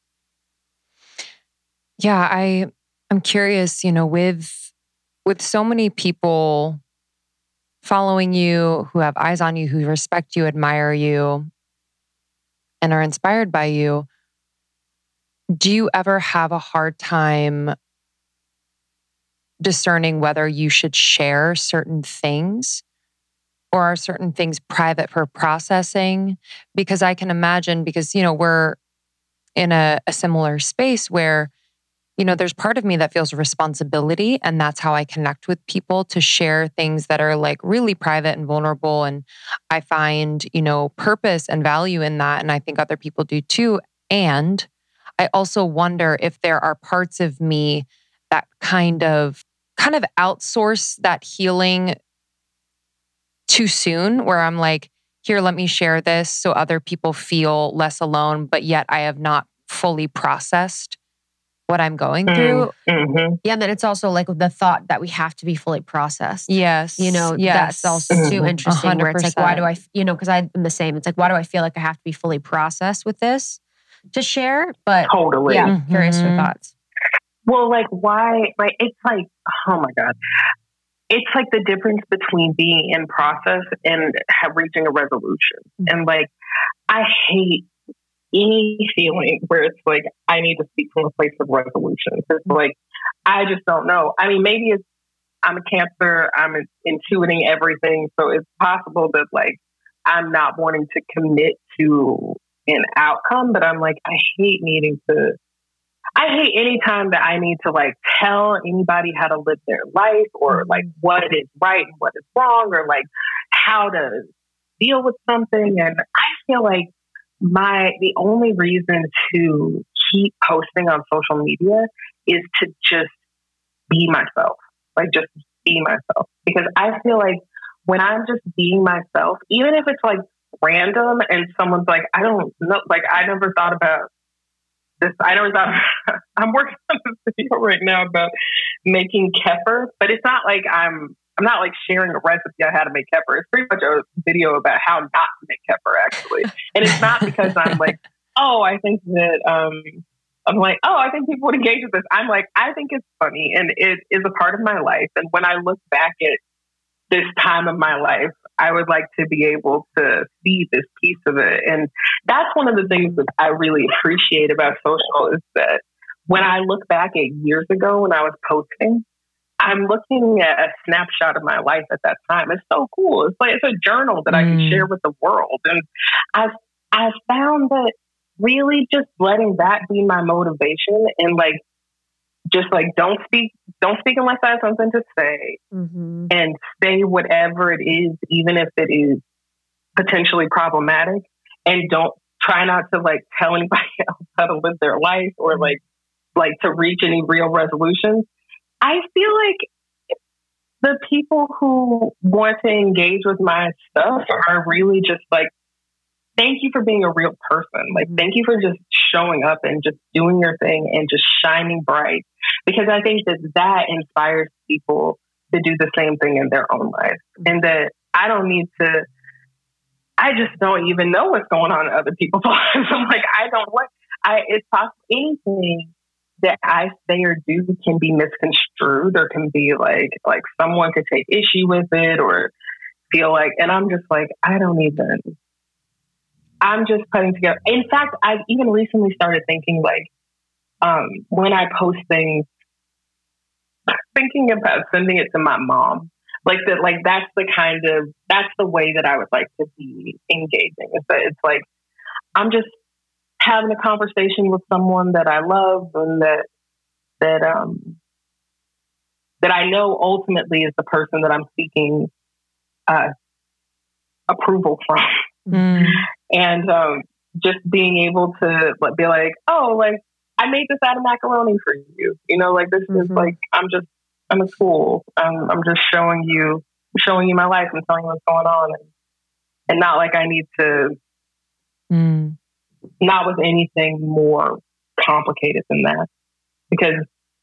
Yeah, I, I'm curious, you know, with, with so many people following you, who have eyes on you, who respect you, admire you, and are inspired by you, do you ever have a hard time discerning whether you should share certain things, or are certain things private for processing? Because I can imagine, because, you know, we're in a, a similar space where, you know, there's part of me that feels responsibility, and that's how I connect with people, to share things that are like really private and vulnerable. And I find, you know, purpose and value in that. And I think other people do too. And I also wonder if there are parts of me that kind of, kind of outsource that healing too soon, where I'm like, here, let me share this so other people feel less alone, but yet I have not fully processed what I'm going through. Mm-hmm. Yeah, and then it's also like the thought that we have to be fully processed. Yes. You know, yes. that's also mm-hmm. too interesting one hundred percent. Where it's like, why do I, you know, because I'm the same. It's like, why do I feel like I have to be fully processed with this to share? But totally. Yeah, mm-hmm. curious your thoughts. Well, like why, like, it's like, oh my God. it's like the difference between being in process and have, reaching a resolution. Mm-hmm. And like, I hate any feeling where it's like, I need to speak from a place of resolution. It's mm-hmm. like, I just don't know. I mean, maybe it's, I'm a Cancer, I'm intuiting everything. So it's possible that like, I'm not wanting to commit to an outcome, but I'm like, I hate needing to, I hate any time that I need to like tell anybody how to live their life or like what is right and what is wrong or like how to deal with something. And I feel like my, the only reason to keep posting on social media is to just be myself, like just be myself. Because I feel like when I'm just being myself, even if it's like random and someone's like, I don't know, like I never thought about this. I never thought, I'm working on this video right now about making kefir, but it's not like I'm, I'm not like sharing a recipe on how to make kefir. It's pretty much a video about how not to make kefir actually. And it's not because I'm like, oh, I think that, um, I'm like, oh, I think people would engage with this. I'm like, I think it's funny and it is a part of my life. And when I look back at this time of my life, I would like to be able to see this piece of it. And that's one of the things that I really appreciate about social is that when I look back at years ago when I was posting, I'm looking at a snapshot of my life at that time. It's so cool. It's like, it's a journal that mm. I can share with the world. And I've, I've found that really just letting that be my motivation and like, just like, don't speak, don't speak unless I have something to say mm-hmm. and say whatever it is, even if it is potentially problematic, and don't try not to like tell anybody else how to live their life or like, like to reach any real resolutions. I feel like the people who want to engage with my stuff are really just like, thank you for being a real person. Like, thank you for just showing up and just doing your thing and just shining bright. Because I think that that inspires people to do the same thing in their own life. And that I don't need to, I just don't even know what's going on in other people's lives. I'm like, I don't like, I, it's possible anything that I say or do can be misconstrued or can be like, like someone could take issue with it or feel like, and I'm just like, I don't even, I'm just putting together. In fact, I've even recently started thinking like, um, when I post things, thinking about sending it to my mom, like that, like that's the kind of, that's the way that I would like to be engaging. It's that it's like, I'm just having a conversation with someone that I love and that, that, um, that I know ultimately is the person that I'm seeking, uh, approval from. Mm. And, um, just being able to like, be like, oh, like, I made this out of macaroni for you. You know, like this mm-hmm. is like, I'm just, I'm a fool. I'm, I'm just showing you, showing you my life and telling you what's going on. And, and not like I need to, mm. not with anything more complicated than that. Because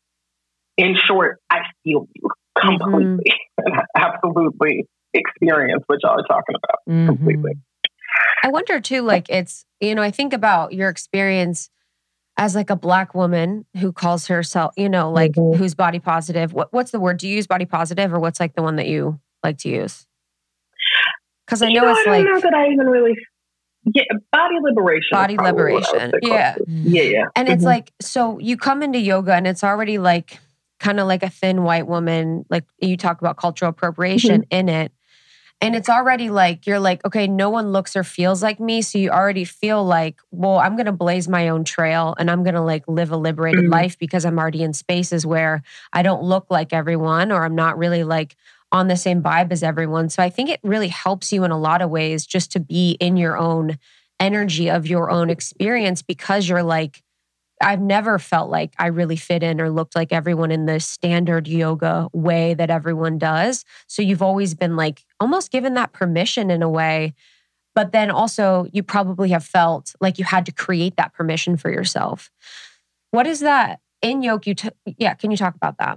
in short, I feel you completely. Mm-hmm. And I absolutely experience what y'all are talking about mm-hmm. completely. I wonder too, like it's, you know, I think about your experience as like a Black woman who calls herself, you know, like mm-hmm. who's body positive. What, what's the word? Do you use body positive or what's like the one that you like to use? Because I know, know it's I like... I don't know that I even really... Yeah, body liberation. Body liberation. Yeah. Yeah, yeah. And mm-hmm. it's like, so you come into yoga and it's already like, kind of like a thin white woman, like you talk about cultural appropriation mm-hmm. in it. And it's already like, you're like, okay, no one looks or feels like me. So you already feel like, well, I'm going to blaze my own trail and I'm going to like live a liberated mm-hmm. life because I'm already in spaces where I don't look like everyone or I'm not really like on the same vibe as everyone. So I think it really helps you in a lot of ways just to be in your own energy of your own experience because you're like, I've never felt like I really fit in or looked like everyone in the standard yoga way that everyone does. So you've always been like almost given that permission in a way, but then also you probably have felt like you had to create that permission for yourself. What is that in yoga? You t- yeah, can you talk about that?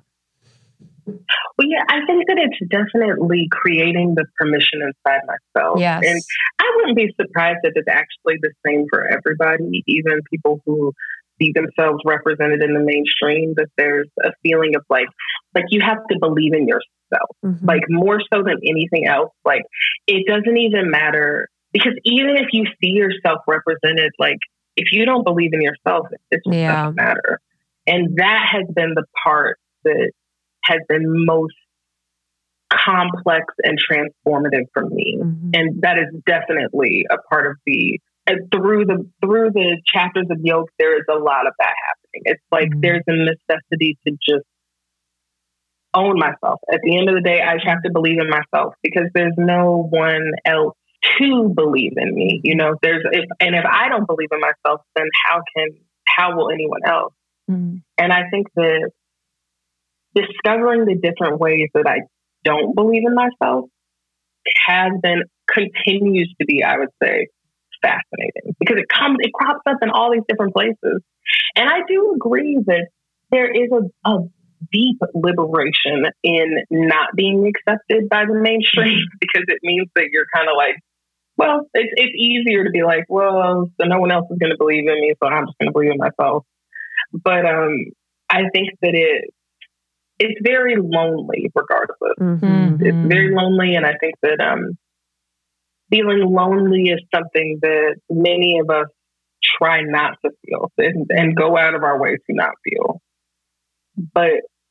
Well, yeah, I think that it's definitely creating the permission inside myself. Yes. And I wouldn't be surprised if it's actually the same for everybody, even people who see themselves represented in the mainstream, that there's a feeling of like like you have to believe in yourself, Mm-hmm. like more so than anything else. Like it doesn't even matter because even if you see yourself represented, like if you don't believe in yourself, it just Yeah. doesn't matter. And that has been the part that has been most complex and transformative for me. Mm-hmm. And that is definitely a part of the, and through the, through the chapters of Yoke, there is a lot of that happening. It's like Mm-hmm. there's a necessity to just own myself. At the end of the day, I have to believe in myself because there's no one else to believe in me. You know, there's, if, and if I don't believe in myself, then how can, how will anyone else? Mm-hmm. And I think that discovering the different ways that I don't believe in myself has been, continues to be, I would say, fascinating because it comes, it crops up in all these different places. And I do agree that there is a, a deep liberation in not being accepted by the mainstream because it means that you're kind of like, well, it's, it's easier to be like, well, so no one else is going to believe in me, so I'm just going to believe in myself. But um, I think that it it's very lonely regardless. Mm-hmm. It's very lonely, and I think that um, feeling lonely is something that many of us try not to feel and, and go out of our way to not feel. But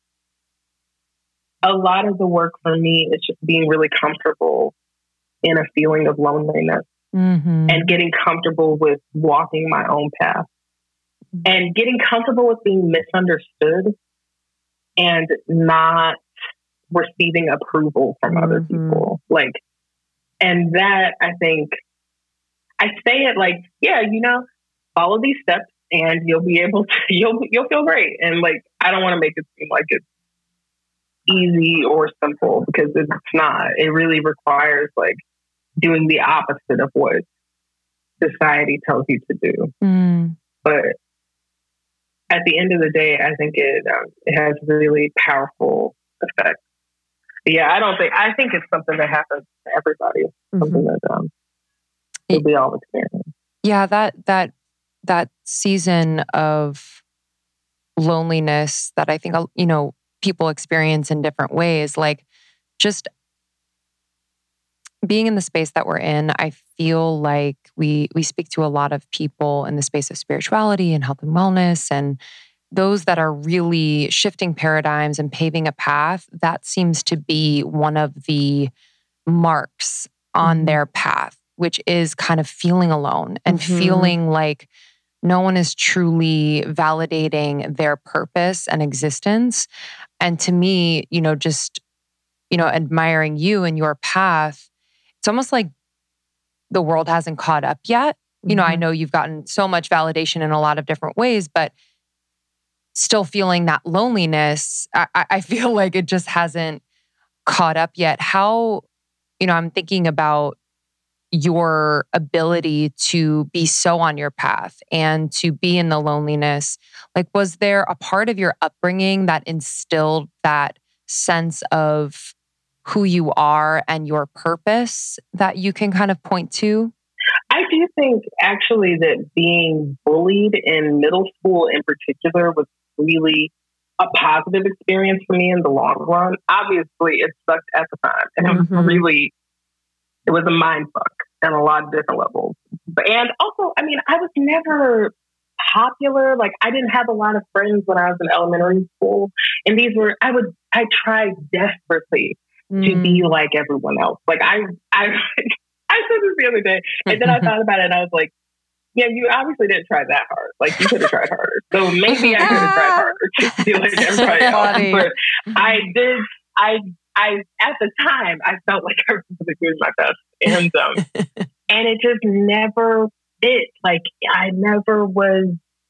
a lot of the work for me is just being really comfortable in a feeling of loneliness Mm-hmm. and getting comfortable with walking my own path and getting comfortable with being misunderstood and not receiving approval from other Mhm. people. Like, and that I think I say it like, yeah, you know, follow these steps and you'll be able to, you'll, you'll feel great. And like, I don't want to make it seem like it's easy or simple because it's not. It really requires like doing the opposite of what society tells you to do. Mm. But at the end of the day, I think it um, it has really powerful effects. Yeah, I don't think I think it's something that happens to everybody. Mm-hmm. Something that um, we all experience. Yeah, that that that season of loneliness that I think you know people experience in different ways, like just being in the space that we're in, I feel like we we speak to a lot of people in the space of spirituality and health and wellness, and those that are really shifting paradigms and paving a path. That seems to be one of the marks on Mhm. their path, which is kind of feeling alone and Mhm. feeling like no one is truly validating their purpose and existence. And to me, you know, just, you know, admiring you and your path, it's almost like the world hasn't caught up yet. You know, I Mhm. know you've gotten so much validation in a lot of different ways, but still feeling that loneliness, I, I I feel like it just hasn't caught up yet. How, you know, I'm thinking about your ability to be so on your path and to be in the loneliness. Like, was there a part of your upbringing that instilled that sense of who you are and your purpose that you can kind of point to? I do think actually that being bullied in middle school in particular was really a positive experience for me in the long run. Obviously, it sucked at the time, and it was Mhm. really, it was a mind fuck on a lot of different levels. But and also, I mean, I was never popular. Like, I didn't have a lot of friends when I was in elementary school, and these were I would I tried desperately to be like everyone else. Like I I I said this the other day, and then I thought about it, and I was like, yeah, you obviously didn't try that hard. Like, you could have tried harder. So maybe I could have tried harder to be like everybody else. Funny. But I did, I, I, at the time, I felt like I was really doing my best. And, um, and it just never fit. Like, I never was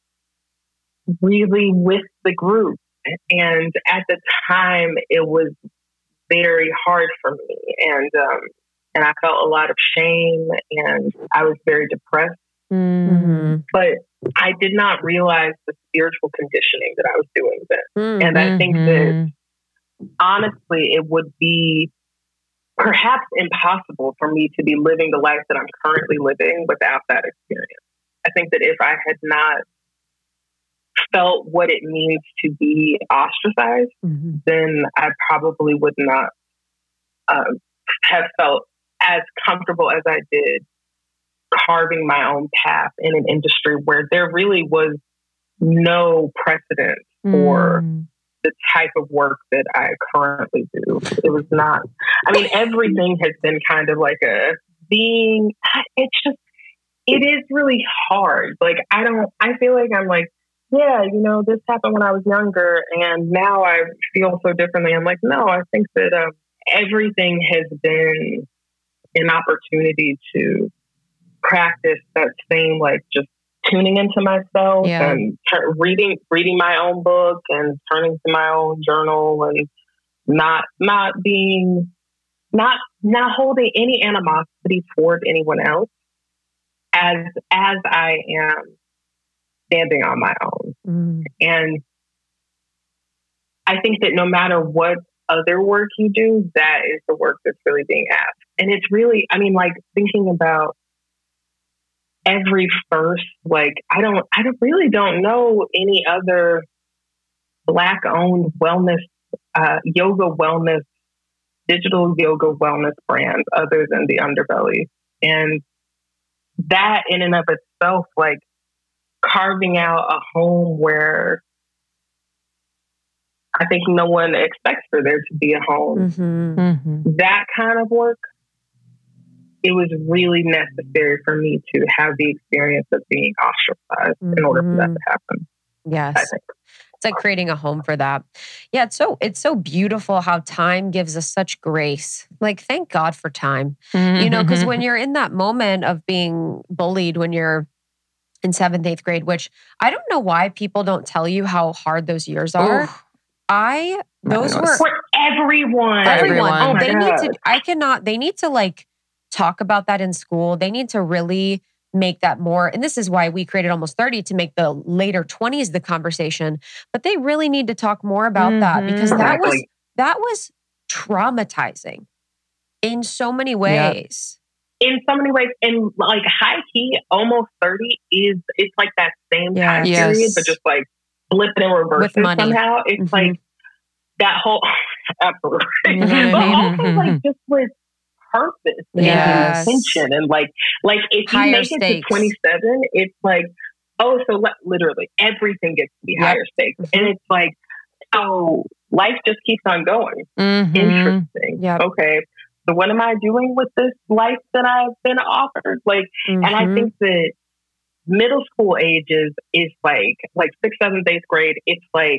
really with the group. And at the time, it was very hard for me. And, um, and I felt a lot of shame, and I was very depressed. Mhm. But I did not realize the spiritual conditioning that I was doing then. Mhm. And I think that honestly, it would be perhaps impossible for me to be living the life that I'm currently living without that experience. I think that if I had not felt what it means to be ostracized, Mm-hmm. then I probably would not um, have felt as comfortable as I did carving my own path in an industry where there really was no precedent for Mm. the type of work that I currently do. It was not, I mean, everything has been kind of like a being, it's just, it is really hard. Like, I don't, I feel like I'm like, yeah, you know, this happened when I was younger and now I feel so differently. I'm like, no, I think that um, everything has been an opportunity to practice that same, like, just tuning into myself Yeah. and ter- reading reading my own book and turning to my own journal and not not being not not holding any animosity towards anyone else as as I am standing on my own. Mm. And I think that no matter what other work you do, that is the work that's really being asked. And it's really, I mean, like, thinking about every first, like, I don't, I don't really don't know any other Black owned wellness, uh, yoga wellness, digital yoga wellness brands other than the Underbelly. And that in and of itself, like, carving out a home where I think no one expects for there to be a home. Mm-hmm. Mm-hmm. That kind of work, it was really necessary for me to have the experience of being ostracized Mm-hmm. in order for that to happen. I Yes. think. It's like creating a home for that. Yeah, it's so it's so beautiful how time gives us such grace. Like, thank God for time. You know, because when you're in that moment of being bullied when you're in seventh, eighth grade, which I don't know why people don't tell you how hard those years are. Oof. I those Mine were was- For everyone. For everyone. everyone. Oh my they God. need to I cannot they need to like talk about that in school. They need to really make that more. And this is why we created Almost thirty, to make the later twenties the conversation. But they really need to talk more about that, Mhm. because that was Exactly. that was traumatizing in so many ways. In so many ways, and like, high key, almost thirty is, it's like that same time Yes. period, but just like flip it and reverse With it money. somehow. It's Mhm. like that whole, absolutely. You know what I But mean? also, like, just with purpose Yes. and intention, and like, like if you Higher make it stakes. to twenty-seven, it's like, oh, so le- literally everything gets to be Yep. higher stakes, Mhm. and it's like, so life just keeps on going. Mhm. Interesting. Yep. Okay. So what am I doing with this life that I've been offered? Like, and I Mhm. think that middle school ages is like, like sixth, seventh, eighth grade. It's like,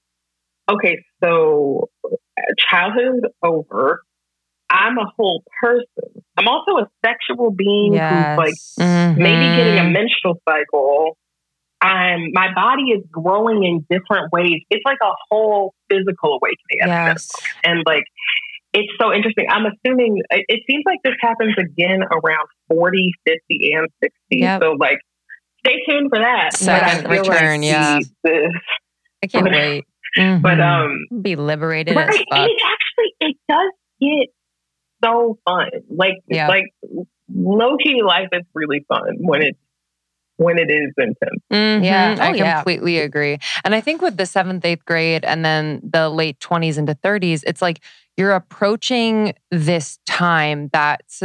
okay, so childhood is over. I'm a whole person. I'm also a sexual being Yes. who's like Mhm. maybe getting a menstrual cycle. I'm, my body is growing in different ways. It's like a whole physical awakening. at a minimum. Yes. And like, it's so interesting. I'm assuming it, it seems like this happens again around forty, fifty, and sixty. Yep. So like, stay tuned for that. Second But I feel return, like yeah. the, the, I can't wait. but Mhm. um, Be liberated right, as and fuck. it actually, it does get so fun. Like, Yeah. like low key life is really fun when it's, when it is intense. Mhm. Yeah. I Oh, yeah. completely agree. And I think with the seventh, eighth grade and then the late twenties into thirties, it's like you're approaching this time that's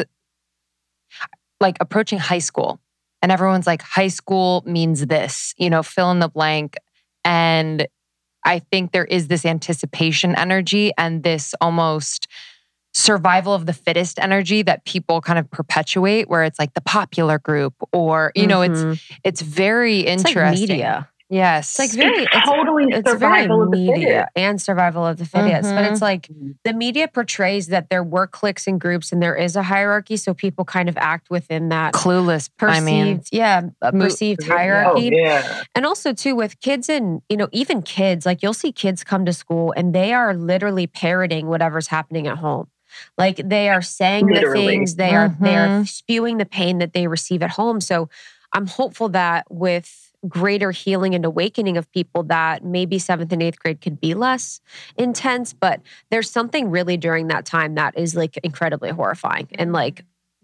like approaching high school. And everyone's like, high school means this, you know, fill in the blank. And I think there is this anticipation energy and this almost survival of the fittest energy that people kind of perpetuate, where it's like the popular group, or, you know, it's Mhm. it's very It's like interesting. media. Yes. It's like very It's it's, totally it's very survival of the media fittest. and survival of the fittest. But it's Mhm. like the media portrays that there were cliques and groups and there is a hierarchy, so people kind of act within that Clueless. I perceived, mean, yeah, a mo- perceived Oh, hierarchy. yeah. And also too with kids and, you know, even kids, like you'll see kids come to school and they are literally parroting whatever's happening at home. Like they are saying the Literally. things, they are they are Mhm. spewing the pain that they receive at home. So I'm hopeful that with greater healing and awakening of people, that maybe seventh and eighth grade could be less intense, but there's something really during that time that is like incredibly horrifying and like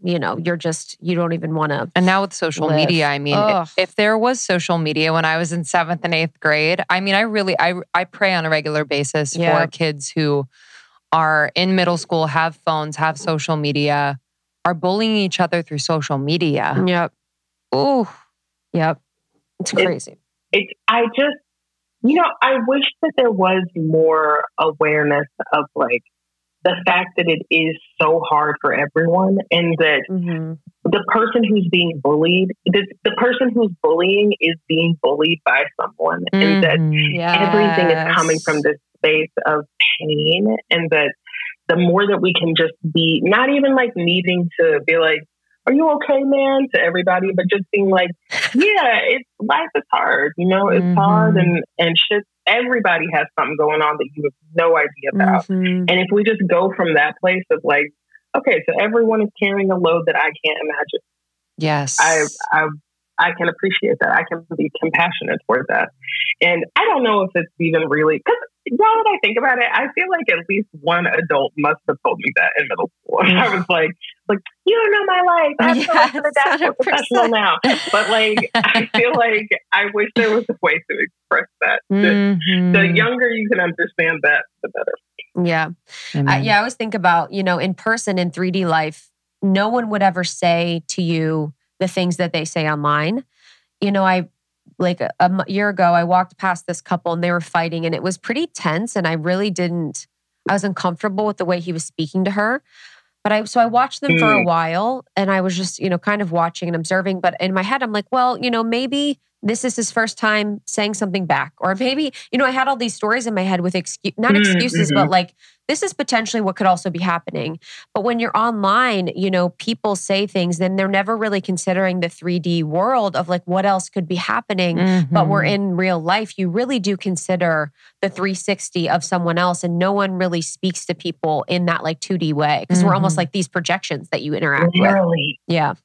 you know, you're just, you don't even want to. And now with social live. media, I mean, Ugh. if, if there was social media when I was in seventh and eighth grade, I mean, I really, I, I pray on a regular basis Yeah. for kids who are in middle school, have phones, have social media, are bullying each other through social media. Yep. Ooh. Yep. It's crazy. It, it, I just, you know, I wish that there was more awareness of like the fact that it is so hard for everyone, and that Mm-hmm. the person who's being bullied, the, the person who's bullying is being bullied by someone, Mm-hmm. and that Yes. everything is coming from this space of pain, and that the more that we can just be, not even like needing to be like, are you okay, man, to everybody, but just being like, yeah, it's life is hard, you know, it's Mm-hmm. hard, and, and shit, everybody has something going on that you have no idea about. Mm-hmm. And if we just go from that place of like, okay, so everyone is carrying a load that I can't imagine. Yes. I, I, I can appreciate that. I can be compassionate toward that. And I don't know if it's even really, because now that I think about it, I feel like at least one adult must have told me that in middle school. I was like, like, you don't know my life. I have to Yes, listen to that for professional now. But like, I feel like I wish there was a way to express that. The, Mm-hmm. the younger you can understand that, the better. Yeah. Amen. I, yeah. I always think about, you know, in person, in three D life, no one would ever say to you the things that they say online. You know, I, like a, a m- year ago, I walked past this couple and they were fighting, and it was pretty tense. And I really didn't, I was uncomfortable with the way he was speaking to her. But I, so I watched them for a Mm. while, and I was just, you know, kind of watching and observing. But in my head, I'm like, well, you know, maybe this is his first time saying something back. Or maybe, you know, I had all these stories in my head with excuse, not Mm, excuses, mhm. but like, this is potentially what could also be happening. But when you're online, you know, people say things, then they're never really considering the three D world of like what else could be happening. But we're Mhm. in real life. You really do consider the three sixty of someone else, and no one really speaks to people in that like two D way, because we're almost Mhm. like these projections that you interact with. Really? Yeah.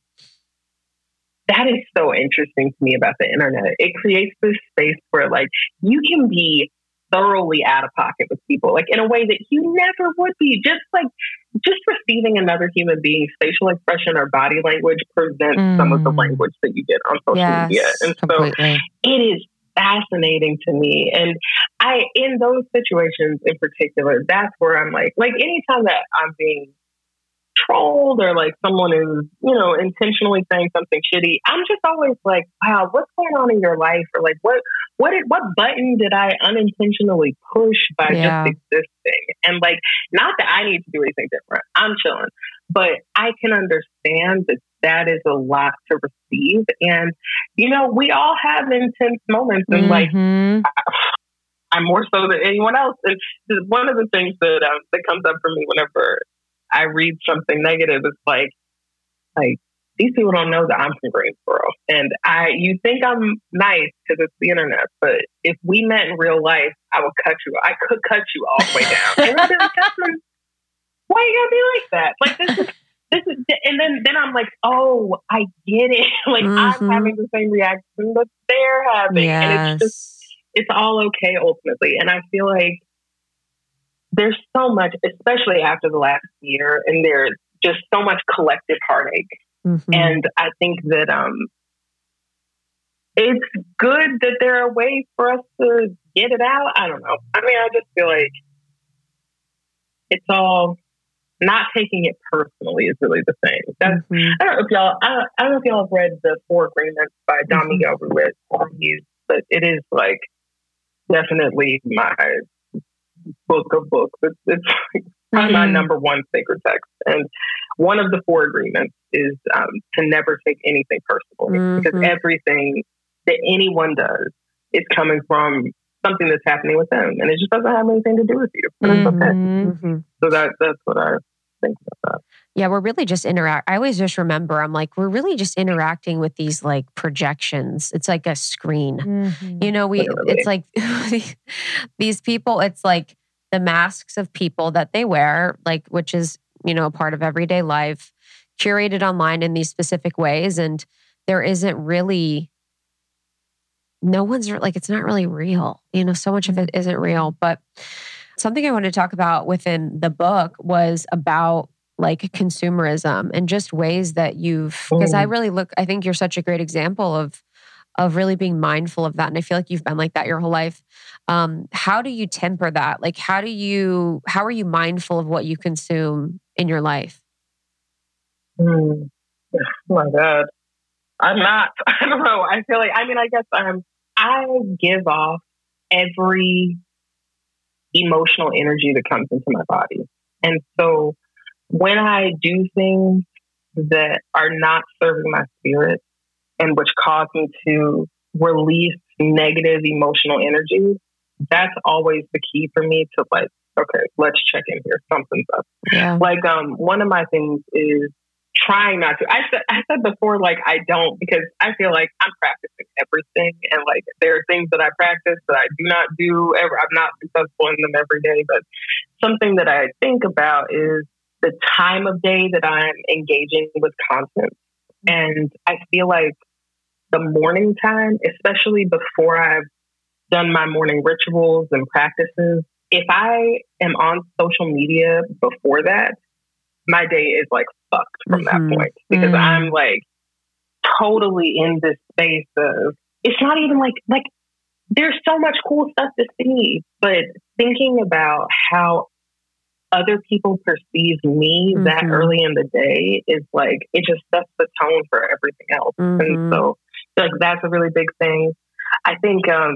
That is so interesting to me about the internet. It creates this space where like you can be thoroughly out of pocket with people, like in a way that you never would be. Just like just receiving another human being's facial expression or body language presents some of the Mm. language that you get on social Yes. media. And so Completely. it is fascinating to me. And I, in those situations in particular, that's where I'm like, like anytime that I'm being trolled or like someone is, you know, intentionally saying something shitty, I'm just always like, wow, what's going on in your life? Or like, what, what, did, what button did I unintentionally push by Yeah. just existing? And like, not that I need to do anything different. I'm chilling, but I can understand that that is a lot to receive. And, you know, we all have intense moments, and like, Mhm. I'm more so than anyone else. And one of the things that um, that comes up for me whenever I read something negative is like, like these people don't know that I'm from Greensboro, and I. You think I'm nice because it's the internet, but if we met in real life, I would cut you. I could cut you all the way down. And I'd be like, Catherine, why you gotta be like that? Like this is this is, and then then I'm like, oh, I get it. Like I'm Mhm. having the same reaction that they're having, and it's just. Yes. It's all okay ultimately. And I feel like there's so much, especially after the last year, and there's just so much collective heartache. Mhm. And I think that um, it's good that there are ways for us to get it out. I don't know. I mean, I just feel like it's all not taking it personally is really the thing. That's, Mhm. I don't know if y'all, I don't, I don't know if y'all have read The Four Agreements by Don Miguel Ruiz, but it is like, definitely my book of books. It's, it's like probably my Mhm. number one sacred text. And one of the four agreements is um, to never take anything personally, Mhm. because everything that anyone does is coming from something that's happening with them, and it just doesn't have anything to do with you. And it's okay. Mhm. Mhm. So that that's what I think about that. Yeah, we're really just interact. I always just remember, I'm like, we're really just interacting with these like projections. It's like a screen. Mhm. You know, we, Literally. it's like these people, it's like the masks of people that they wear, like, which is, you know, a part of everyday life, curated online in these specific ways. And there isn't really, no one's re- like, it's not really real. You know, so much of it isn't real. But something I wanted to talk about within the book was about like consumerism and just ways that you've, because I Mm. really look, I think you're such a great example of of really being mindful of that. And I feel like you've been like that your whole life. Um, how do you temper that? Like, how do you, how are you mindful of what you consume in your life? Mm. Oh my God. I'm not, I don't know. I feel like, I mean, I guess I'm, I give off every emotional energy that comes into my body. And so when I do things that are not serving my spirit and which cause me to release negative emotional energy, that's always the key for me to like, okay, let's check in here. Something's up. Yeah. Like, um, one of my things is trying not to. I said, I said before, like, I don't, because I feel like I'm practicing everything. And like, there are things that I practice that I do not do ever. I'm not successful in them every day. But something that I think about is the time of day that I'm engaging with content. And I feel like the morning time, especially before I've done my morning rituals and practices, if I am on social media before that, my day is like fucked from Mhm. that point because Mm. I'm like totally in this space of, it's not even like, like there's so much cool stuff to see, but thinking about how other people perceive me that Mhm. early in the day is like, it just sets the tone for everything else. Mhm. And so like, that's a really big thing. I think, um,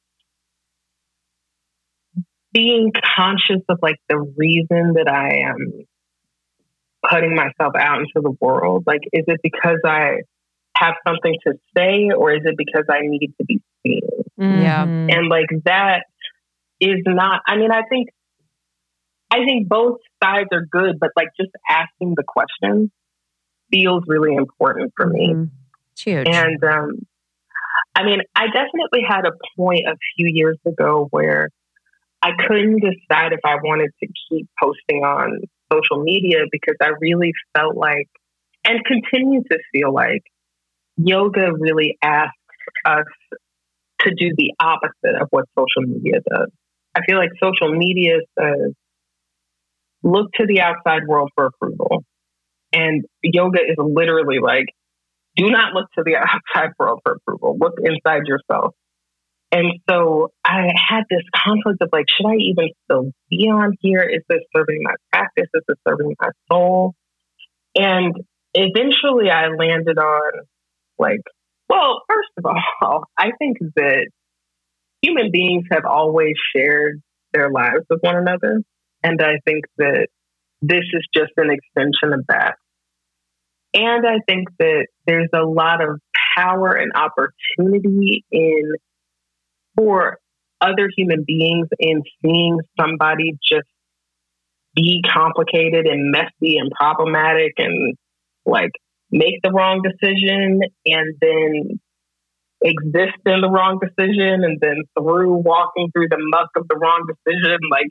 being conscious of like the reason that I am putting myself out into the world, like, is it because I have something to say or is it because I need to be seen? Yeah. Mhm. And like, that is not, I mean, I think, I think both sides are good, but like just asking the question feels really important for me. Mhm. It's huge. And, um, I mean, I definitely had a point a few years ago where I couldn't decide if I wanted to keep posting on social media because I really felt like, and continue to feel like, yoga really asks us to do the opposite of what social media does. I feel like social media says, look to the outside world for approval. And yoga is literally like, do not look to the outside world for approval. Look inside yourself. And so I had this conflict of like, should I even still be on here? Is this serving my practice? Is this serving my soul? And eventually I landed on like, well, first of all, I think that human beings have always shared their lives with one another. And I think that this is just an extension of that. And I think that there's a lot of power and opportunity in for other human beings in seeing somebody just be complicated and messy and problematic and like make the wrong decision and then exist in the wrong decision and then through walking through the muck of the wrong decision, like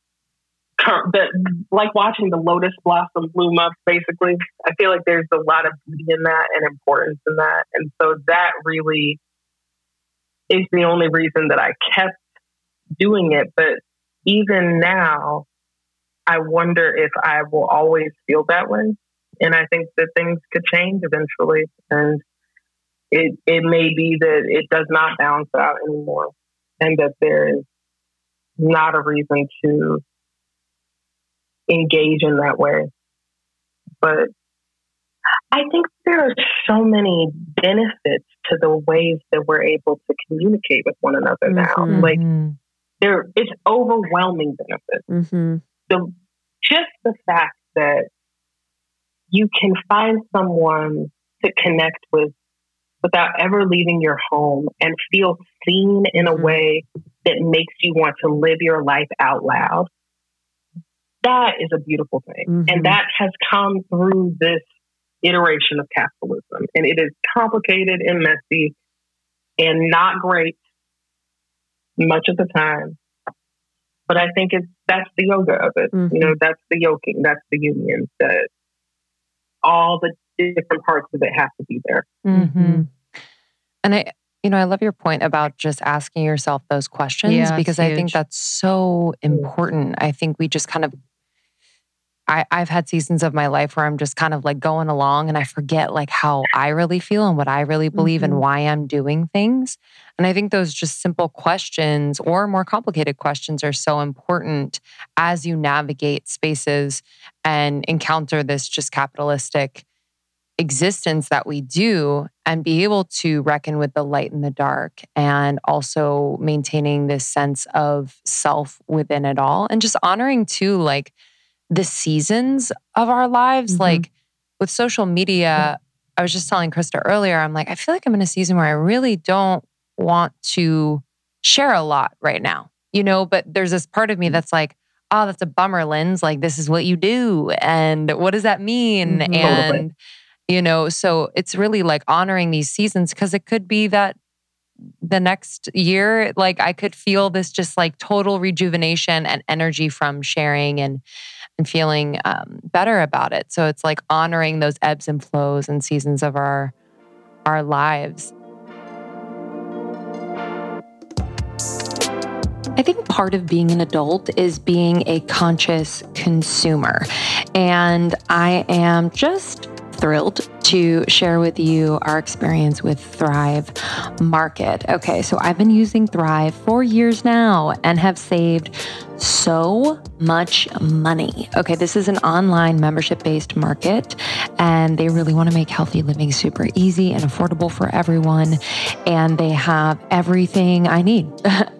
the, like watching the lotus blossom bloom up, basically. I feel like there's a lot of beauty in that and importance in that. And so that really is the only reason that I kept doing it. But even now, I wonder if I will always feel that way. And I think that things could change eventually. And it, it may be that it does not balance out anymore. And that there is not a reason to engage in that way. But I think there are so many benefits to the ways that we're able to communicate with one another now. Mhm. Like Mhm. there, it's overwhelming benefits. Mm-hmm. The just the fact that you can find someone to connect with without ever leaving your home and feel seen in a Mhm. way that makes you want to live your life out loud. That is a beautiful thing. Mhm. And that has come through this iteration of capitalism. And it is complicated and messy and not great much of the time. But I think it's that's the yoga of it. Mhm. You know, that's the yoking, that's the union, that all the different parts of it have to be there. Mhm. And I, you know, I love your point about just asking yourself those questions Yeah, it's because I think huge. that's so important. I think we just kind of, I, I've had seasons of my life where I'm just kind of like going along and I forget like how I really feel and what I really believe Mhm. and why I'm doing things. And I think those just simple questions or more complicated questions are so important as you navigate spaces and encounter this just capitalistic existence that we do, and be able to reckon with the light and the dark, and also maintaining this sense of self within it all, and just honoring too, like the seasons of our lives. Mhm. Like with social media, I was just telling Krista earlier, I'm like, I feel like I'm in a season where I really don't want to share a lot right now, you know, but there's this part of me that's like, oh, that's a bummer, Linz. Like, this is what you do. And what does that mean? Mhm. And, you know, so it's really like honoring these seasons, because it could be that the next year, like I could feel this just like total rejuvenation and energy from sharing and and feeling um, better about it. So it's like honoring those ebbs and flows and seasons of our our lives. I think part of being an adult is being a conscious consumer. And I am just thrilled to share with you our experience with Thrive Market. Okay, so I've been using Thrive for years now and have saved so much money. Okay, this is an online membership-based market, and they really want to make healthy living super easy and affordable for everyone. And they have everything I need.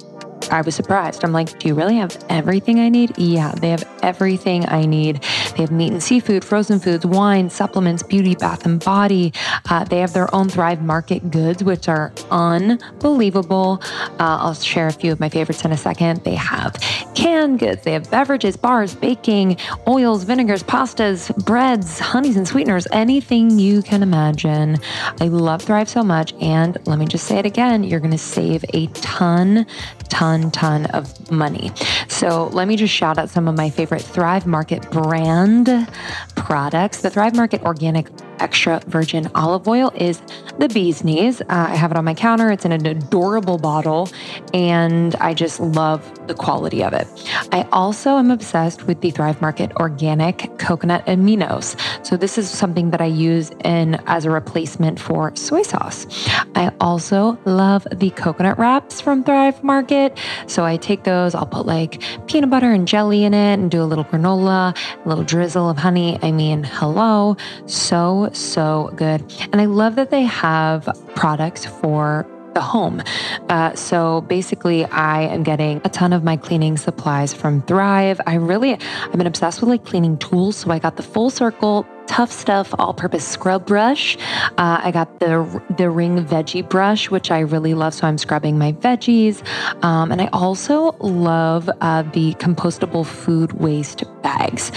I was surprised. I'm like, do you really have everything I need? Yeah, they have everything I need. They have meat and seafood, frozen foods, wine, supplements, beauty, bath and body. Uh, they have their own Thrive Market goods, which are unbelievable. Uh, I'll share a few of my favorites in a second. They have canned goods. They have beverages, bars, baking, oils, vinegars, pastas, breads, honeys and sweeteners, anything you can imagine. I love Thrive so much. And let me just say it again, you're going to save a ton, ton, ton of money. So let me just shout out some of my favorite Thrive Market brand products. The Thrive Market Organic Extra Virgin Olive Oil is the bee's knees. Uh, I have it on my counter. It's in an adorable bottle, and I just love the quality of it. I also am obsessed with the Thrive Market Organic Coconut Aminos. So this is something that I use in as a replacement for soy sauce. I also love the coconut wraps from Thrive Market. So I take those, I'll put like peanut butter and jelly in it and do a little granola, a little drizzle of honey. I mean, hello, so, so good. And I love that they have products for the home. Uh, so basically I am getting a ton of my cleaning supplies from Thrive. I really, I've been obsessed with like cleaning tools. So I got the Full Circle Tough Stuff all-purpose scrub brush. Uh, I got the the Ring veggie brush, which I really love. So I'm scrubbing my veggies. Um, and I also love uh, the compostable food waste bags.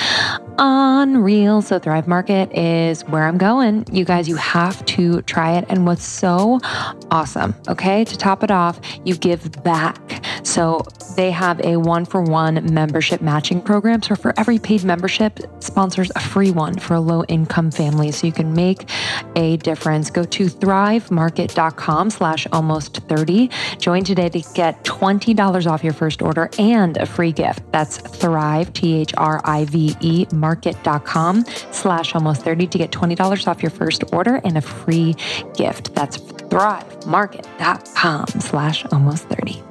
Unreal. So Thrive Market is where I'm going. You guys, you have to try it. And what's so awesome, okay, to top it off, you give back. So they have a one-for-one membership matching program. So for every paid membership, sponsors a free one for a low-income family. So you can make a difference. Go to thrivemarket.com slash almost 30. Join today to get twenty dollars off your first order and a free gift. That's Thrive, T H R I V E, market.com slash almost 30 to get twenty dollars off your first order and a free gift. That's thrivemarket.com slash almost 30.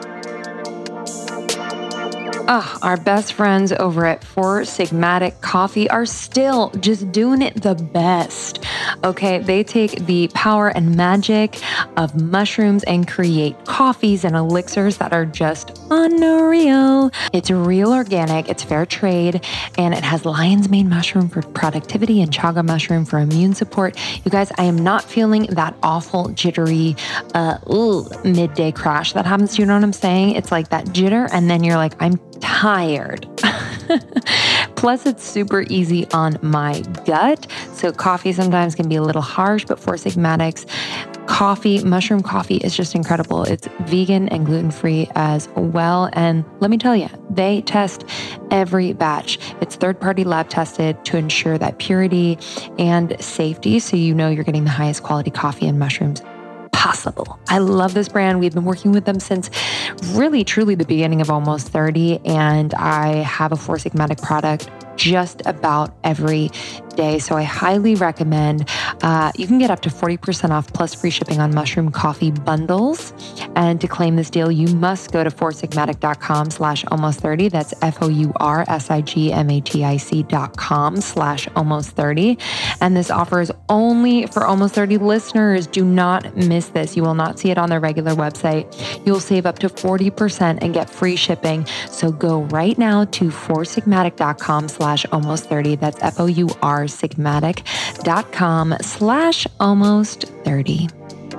Oh, our best friends over at Four Sigmatic Coffee are still just doing it the best. Okay, they take the power and magic of mushrooms and create coffees and elixirs that are just unreal. It's real organic, it's fair trade, and it has lion's mane mushroom for productivity and chaga mushroom for immune support. You guys, I am not feeling that awful jittery uh, ugh, midday crash that happens. You know what I'm saying? It's like that jitter, and then you're like, I'm tired. Plus, it's super easy on my gut. So coffee sometimes can be a little harsh, but Four Sigmatic's coffee, mushroom coffee is just incredible. It's vegan and gluten-free as well. And let me tell you, they test every batch. It's third-party lab tested to ensure that purity and safety, so you know you're getting the highest quality coffee and mushrooms possible. I love this brand. We've been working with them since really truly the beginning of Almost thirty. And I have a Four Sigmatic product just about every day. So I highly recommend, uh, you can get up to forty percent off plus free shipping on mushroom coffee bundles. And to claim this deal, you must go to foursigmatic.com slash almost 30. That's F-O-U-R-S-I-G-M-A-T-I-C dot com slash almost 30. And this offer is only for Almost thirty listeners. Do not miss this. You will not see it on their regular website. You'll save up to forty percent and get free shipping. So go right now to foursigmatic.com slash almost 30. That's F-O-U-R sigmatic.com slash almost 30.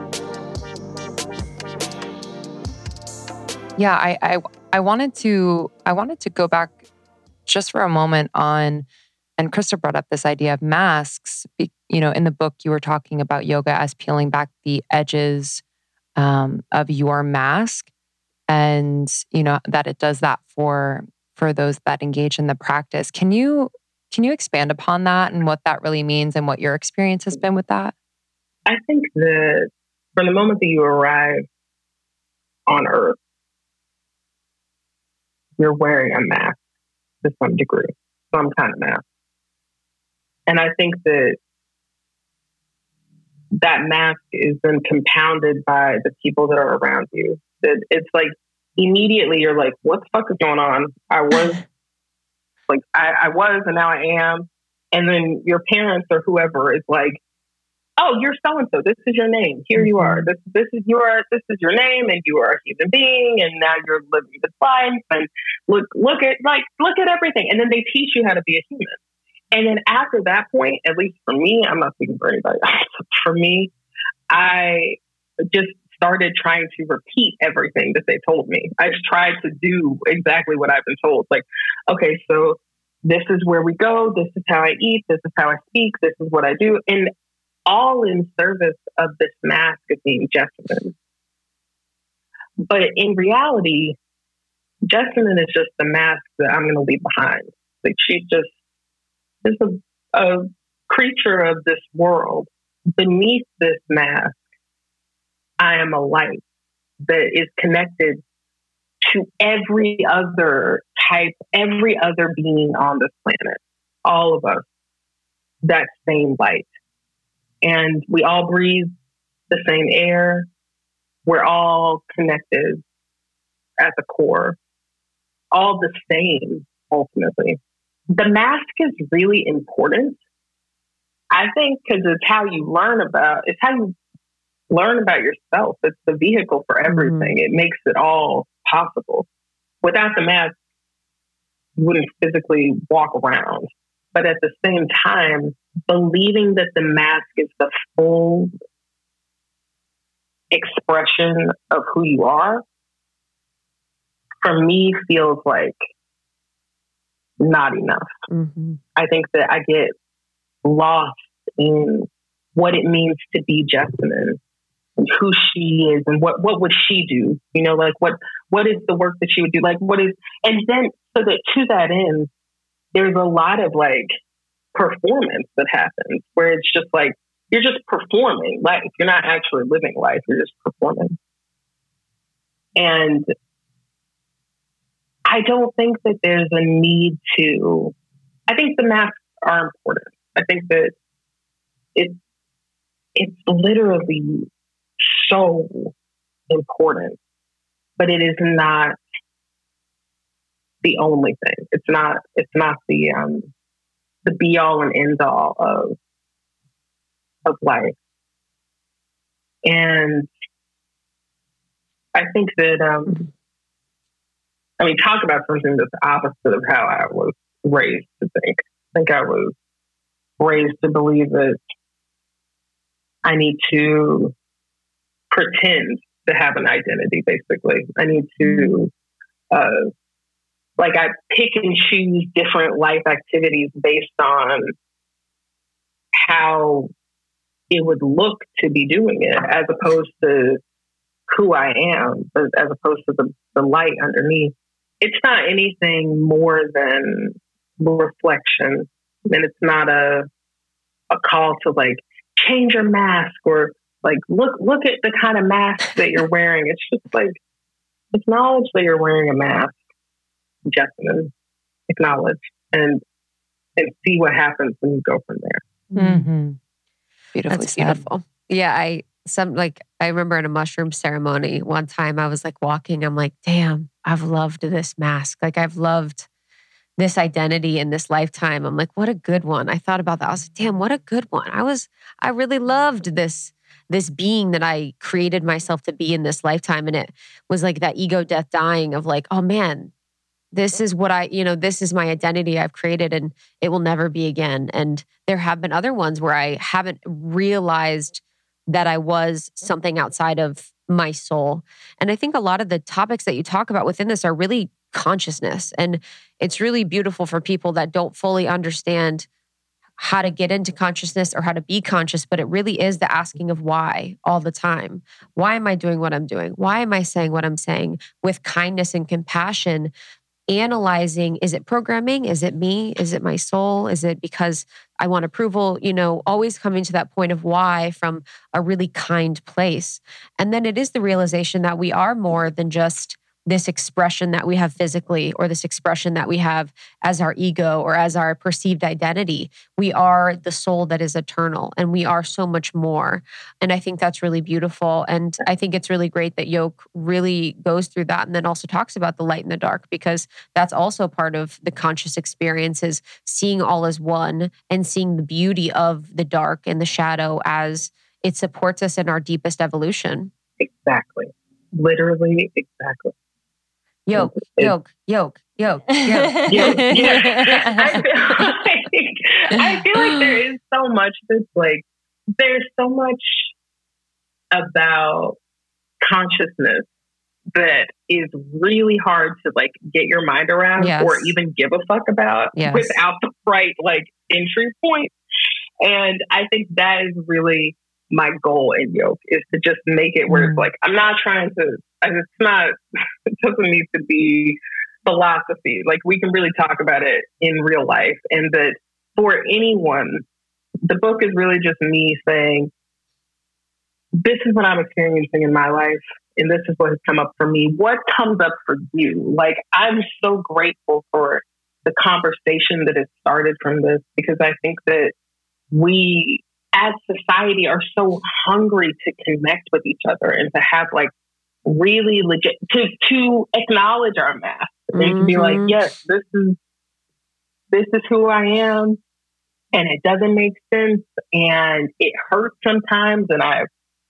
Yeah, I, I I wanted to I wanted to go back just for a moment on, and Krista brought up this idea of masks. You know, in the book you were talking about yoga as peeling back the edges um, of your mask, and you know that it does that for for those that engage in the practice. Can you Can you expand upon that and what that really means and what your experience has been with that? I think that from the moment that you arrive on Earth, you're wearing a mask to some degree, some kind of mask. And I think that that mask is then compounded by the people that are around you. That it's like immediately you're like, what the fuck is going on? I was Like I, I was, and now I am. And then your parents or whoever is like, "Oh, you're so and so. This is your name. Here you are. This this is your this is your name, and you are a human being. And now you're living this life. And look look at like look at everything." And then they teach you how to be a human. And then after that point, at least for me, I'm not speaking for anybody else. For me, I just started trying to repeat everything that they told me. I just tried to do exactly what I've been told. Like, okay, so this is where we go. This is how I eat. This is how I speak. This is what I do. And all in service of this mask of being Jessamyn. But in reality, Jessamyn is just the mask that I'm going to leave behind. Like she's just, just a, a creature of this world. Beneath this mask, I am a light that is connected to every other type, every other being on this planet, all of us, that same light. And we all breathe the same air. We're all connected at the core, all the same, ultimately. The mask is really important, I think, because it's how you learn about, it's how you learn about yourself. It's the vehicle for everything. Mm-hmm. It makes it all possible. Without the mask, you wouldn't physically walk around. But at the same time, believing that the mask is the full expression of who you are, for me, feels like not enough. Mm-hmm. I think that I get lost in what it means to be Jessamyn, and who she is, and what, what would she do? You know, like what what is the work that she would do? Like what is, and then so that to that end, there's a lot of like performance that happens where it's just like you're just performing life. You're not actually living life. You're just performing. And I don't think that there's a need to. I think the masks are important. I think that it's it's literally so important, but it is not the only thing. It's not. It's not the um, the be all and end all of of life. And I think that um, I mean, talk about something that's opposite of how I was raised to think. I think I was raised to believe that I need to pretend to have an identity, basically. I need to, uh, like, I pick and choose different life activities based on how it would look to be doing it, as opposed to who I am, as opposed to the, the light underneath. It's not anything more than reflection. And it's not a a call to like change your mask or like look look at the kind of mask that you're wearing. It's just like acknowledge that you're wearing a mask, Jessamine. Acknowledge and and see what happens when you go from there. Mm-hmm. Beautifully That's said. beautiful. Yeah, I some like I remember in a mushroom ceremony one time I was like walking, I'm like, damn, I've loved this mask. Like I've loved this identity in this lifetime. I'm like, what a good one. I thought about that. I was like, damn, what a good one. I was I really loved this this being that I created myself to be in this lifetime. And it was like that ego death dying of like, oh man, this is what I, you know, this is my identity I've created and it will never be again. And there have been other ones where I haven't realized that I was something outside of my soul. And I think a lot of the topics that you talk about within this are really consciousness. And it's really beautiful for people that don't fully understand how to get into consciousness or how to be conscious, but it really is the asking of why all the time. Why am I doing what I'm doing? Why am I saying what I'm saying? With kindness and compassion, analyzing, is it programming? Is it me? Is it my soul? Is it because I want approval? You know, always coming to that point of why from a really kind place. And then it is the realization that we are more than just this expression that we have physically or this expression that we have as our ego or as our perceived identity. We are the soul that is eternal and we are so much more. And I think that's really beautiful. And I think it's really great that Yoke really goes through that and then also talks about the light and the dark, because that's also part of the conscious experience, is seeing all as one and seeing the beauty of the dark and the shadow as it supports us in our deepest evolution. Exactly. Literally, exactly. Yoke, yoke, yoke, yoke, yoke. Yeah, yeah. I feel like, I feel like there is so much that's like, there's so much about consciousness that is really hard to like get your mind around Yes. or even give a fuck about Yes. without the right like entry point. And I think that is really my goal in Yoke, is to just make it where Mm. it's like, I'm not trying to, it's not, it doesn't need to be philosophy. Like we can really talk about it in real life. And that for anyone, the book is really just me saying, this is what I'm experiencing in my life. And this is what has come up for me. What comes up for you? Like, I'm so grateful for the conversation that has started from this, because I think that we as society are so hungry to connect with each other and to have like really legit, to, to acknowledge our mask and to be like, Mhm. yes, this is, this is who I am. And it doesn't make sense. And it hurts sometimes. And I've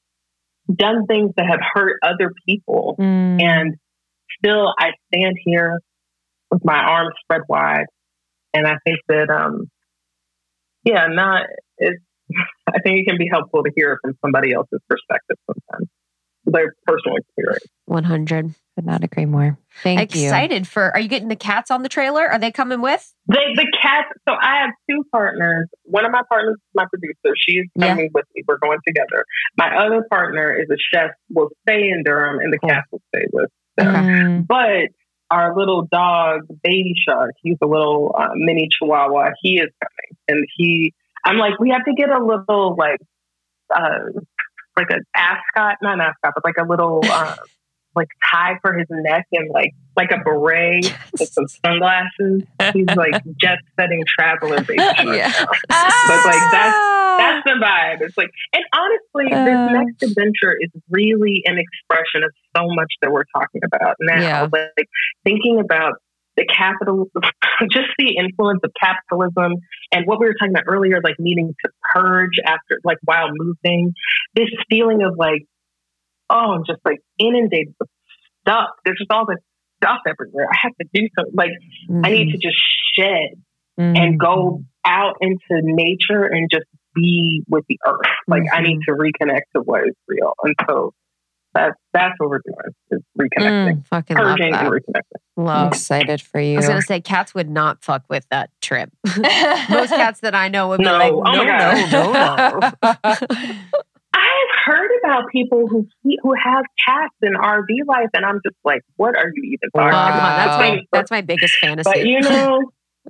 done things that have hurt other people. Mm. And still I stand here with my arms spread wide. And I think that, um, yeah, not, it's, I think it can be helpful to hear it from somebody else's perspective sometimes, their personal experience. one hundred. Could not agree more. Thank you. Excited for, are you getting the cats on the trailer? Are they coming with? They, the cats, so I have two partners. One of my partners is my producer. She's coming Yeah. with me. We're going together. My other partner is a chef, will stay in Durham, and the Cool. cats will stay with them. Mm. But our little dog, Baby Shark, he's a little uh, mini Chihuahua. He is coming. And he, I'm like, we have to get a little, like, uh, like an ascot, not an ascot, but like a little, uh, like tie for his neck and like, like a beret with some sunglasses. He's like jet setting traveler Baby Shark. Yeah. now. But like, that's, that's the vibe. It's like, and honestly, Uh. this next adventure is really an expression of so much that we're talking about now. Yeah. Like thinking about the capital, just the influence of capitalism and what we were talking about earlier, like needing to purge after, like while moving, this feeling of like, oh, I'm just like inundated with stuff. There's just all this stuff everywhere. I have to do something. Like I need to just shed Mm. and go out into nature and just be with the earth. Like I need to reconnect to what is real. And so that's that's what we're doing, is reconnecting. Mm, fucking love Purging and that. reconnecting. I'm Love. excited for you. I was going to say, cats would not fuck with that trip. Most cats that I know would be No. like, Oh no, my God. no, no, no. I've heard about people who who have cats in R V life, and I'm just like, what are you even talking Uh, about? that's my Like, that's my biggest fantasy. but you know,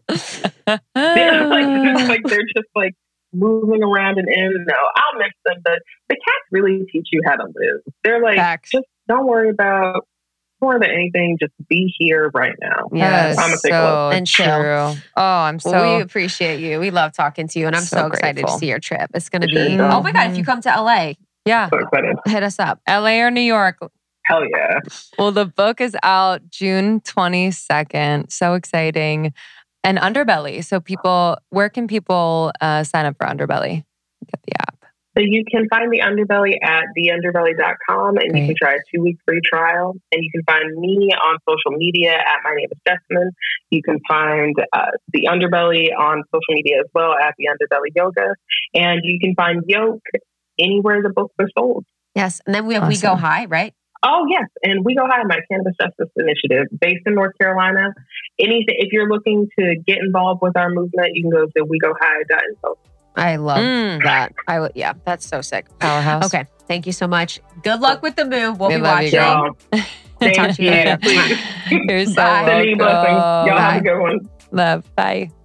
they're like, it's like they're just like moving around and in. No, I'll miss them, but the cats really teach you how to live. They're like, Facts. just don't worry about more than anything, just be here right now. Yes. I'm gonna take a so look. And chill. true. Oh, I'm so. Well, we appreciate you. We love talking to you, and I'm so, So excited grateful. to see your trip. It's going to Sure be. does. Oh my god! If you come to L A, yeah, So excited. hit us up. L A or New York. Hell yeah. Well, the book is out June twenty-second. So exciting. And Underbelly. So people, where can people uh, sign up for Underbelly? Get the app. So you can find the Underbelly at the underbelly dot com, and Great. you can try a two-week free trial. And you can find me on social media at My Name is Jessamine. You can find uh, the Underbelly on social media as well at the Underbelly Yoga. And you can find Yoke anywhere the books are sold. Yes, and then we have We Go Awesome. High, right? Oh, yes. And We Go High, my cannabis justice initiative based in North Carolina. Anything, if you're looking to get involved with our movement, you can go to we go high dot info. I love Mm. that. I would. Yeah, that's so sick. Powerhouse. Okay, thank you so much. Good luck with the move. We'll We be love you, watching. girl. Y'all, Talk thank to you you. later. Please. You're so Bye. Sending you blessings. Y'all welcome. have a good one. Love. Bye.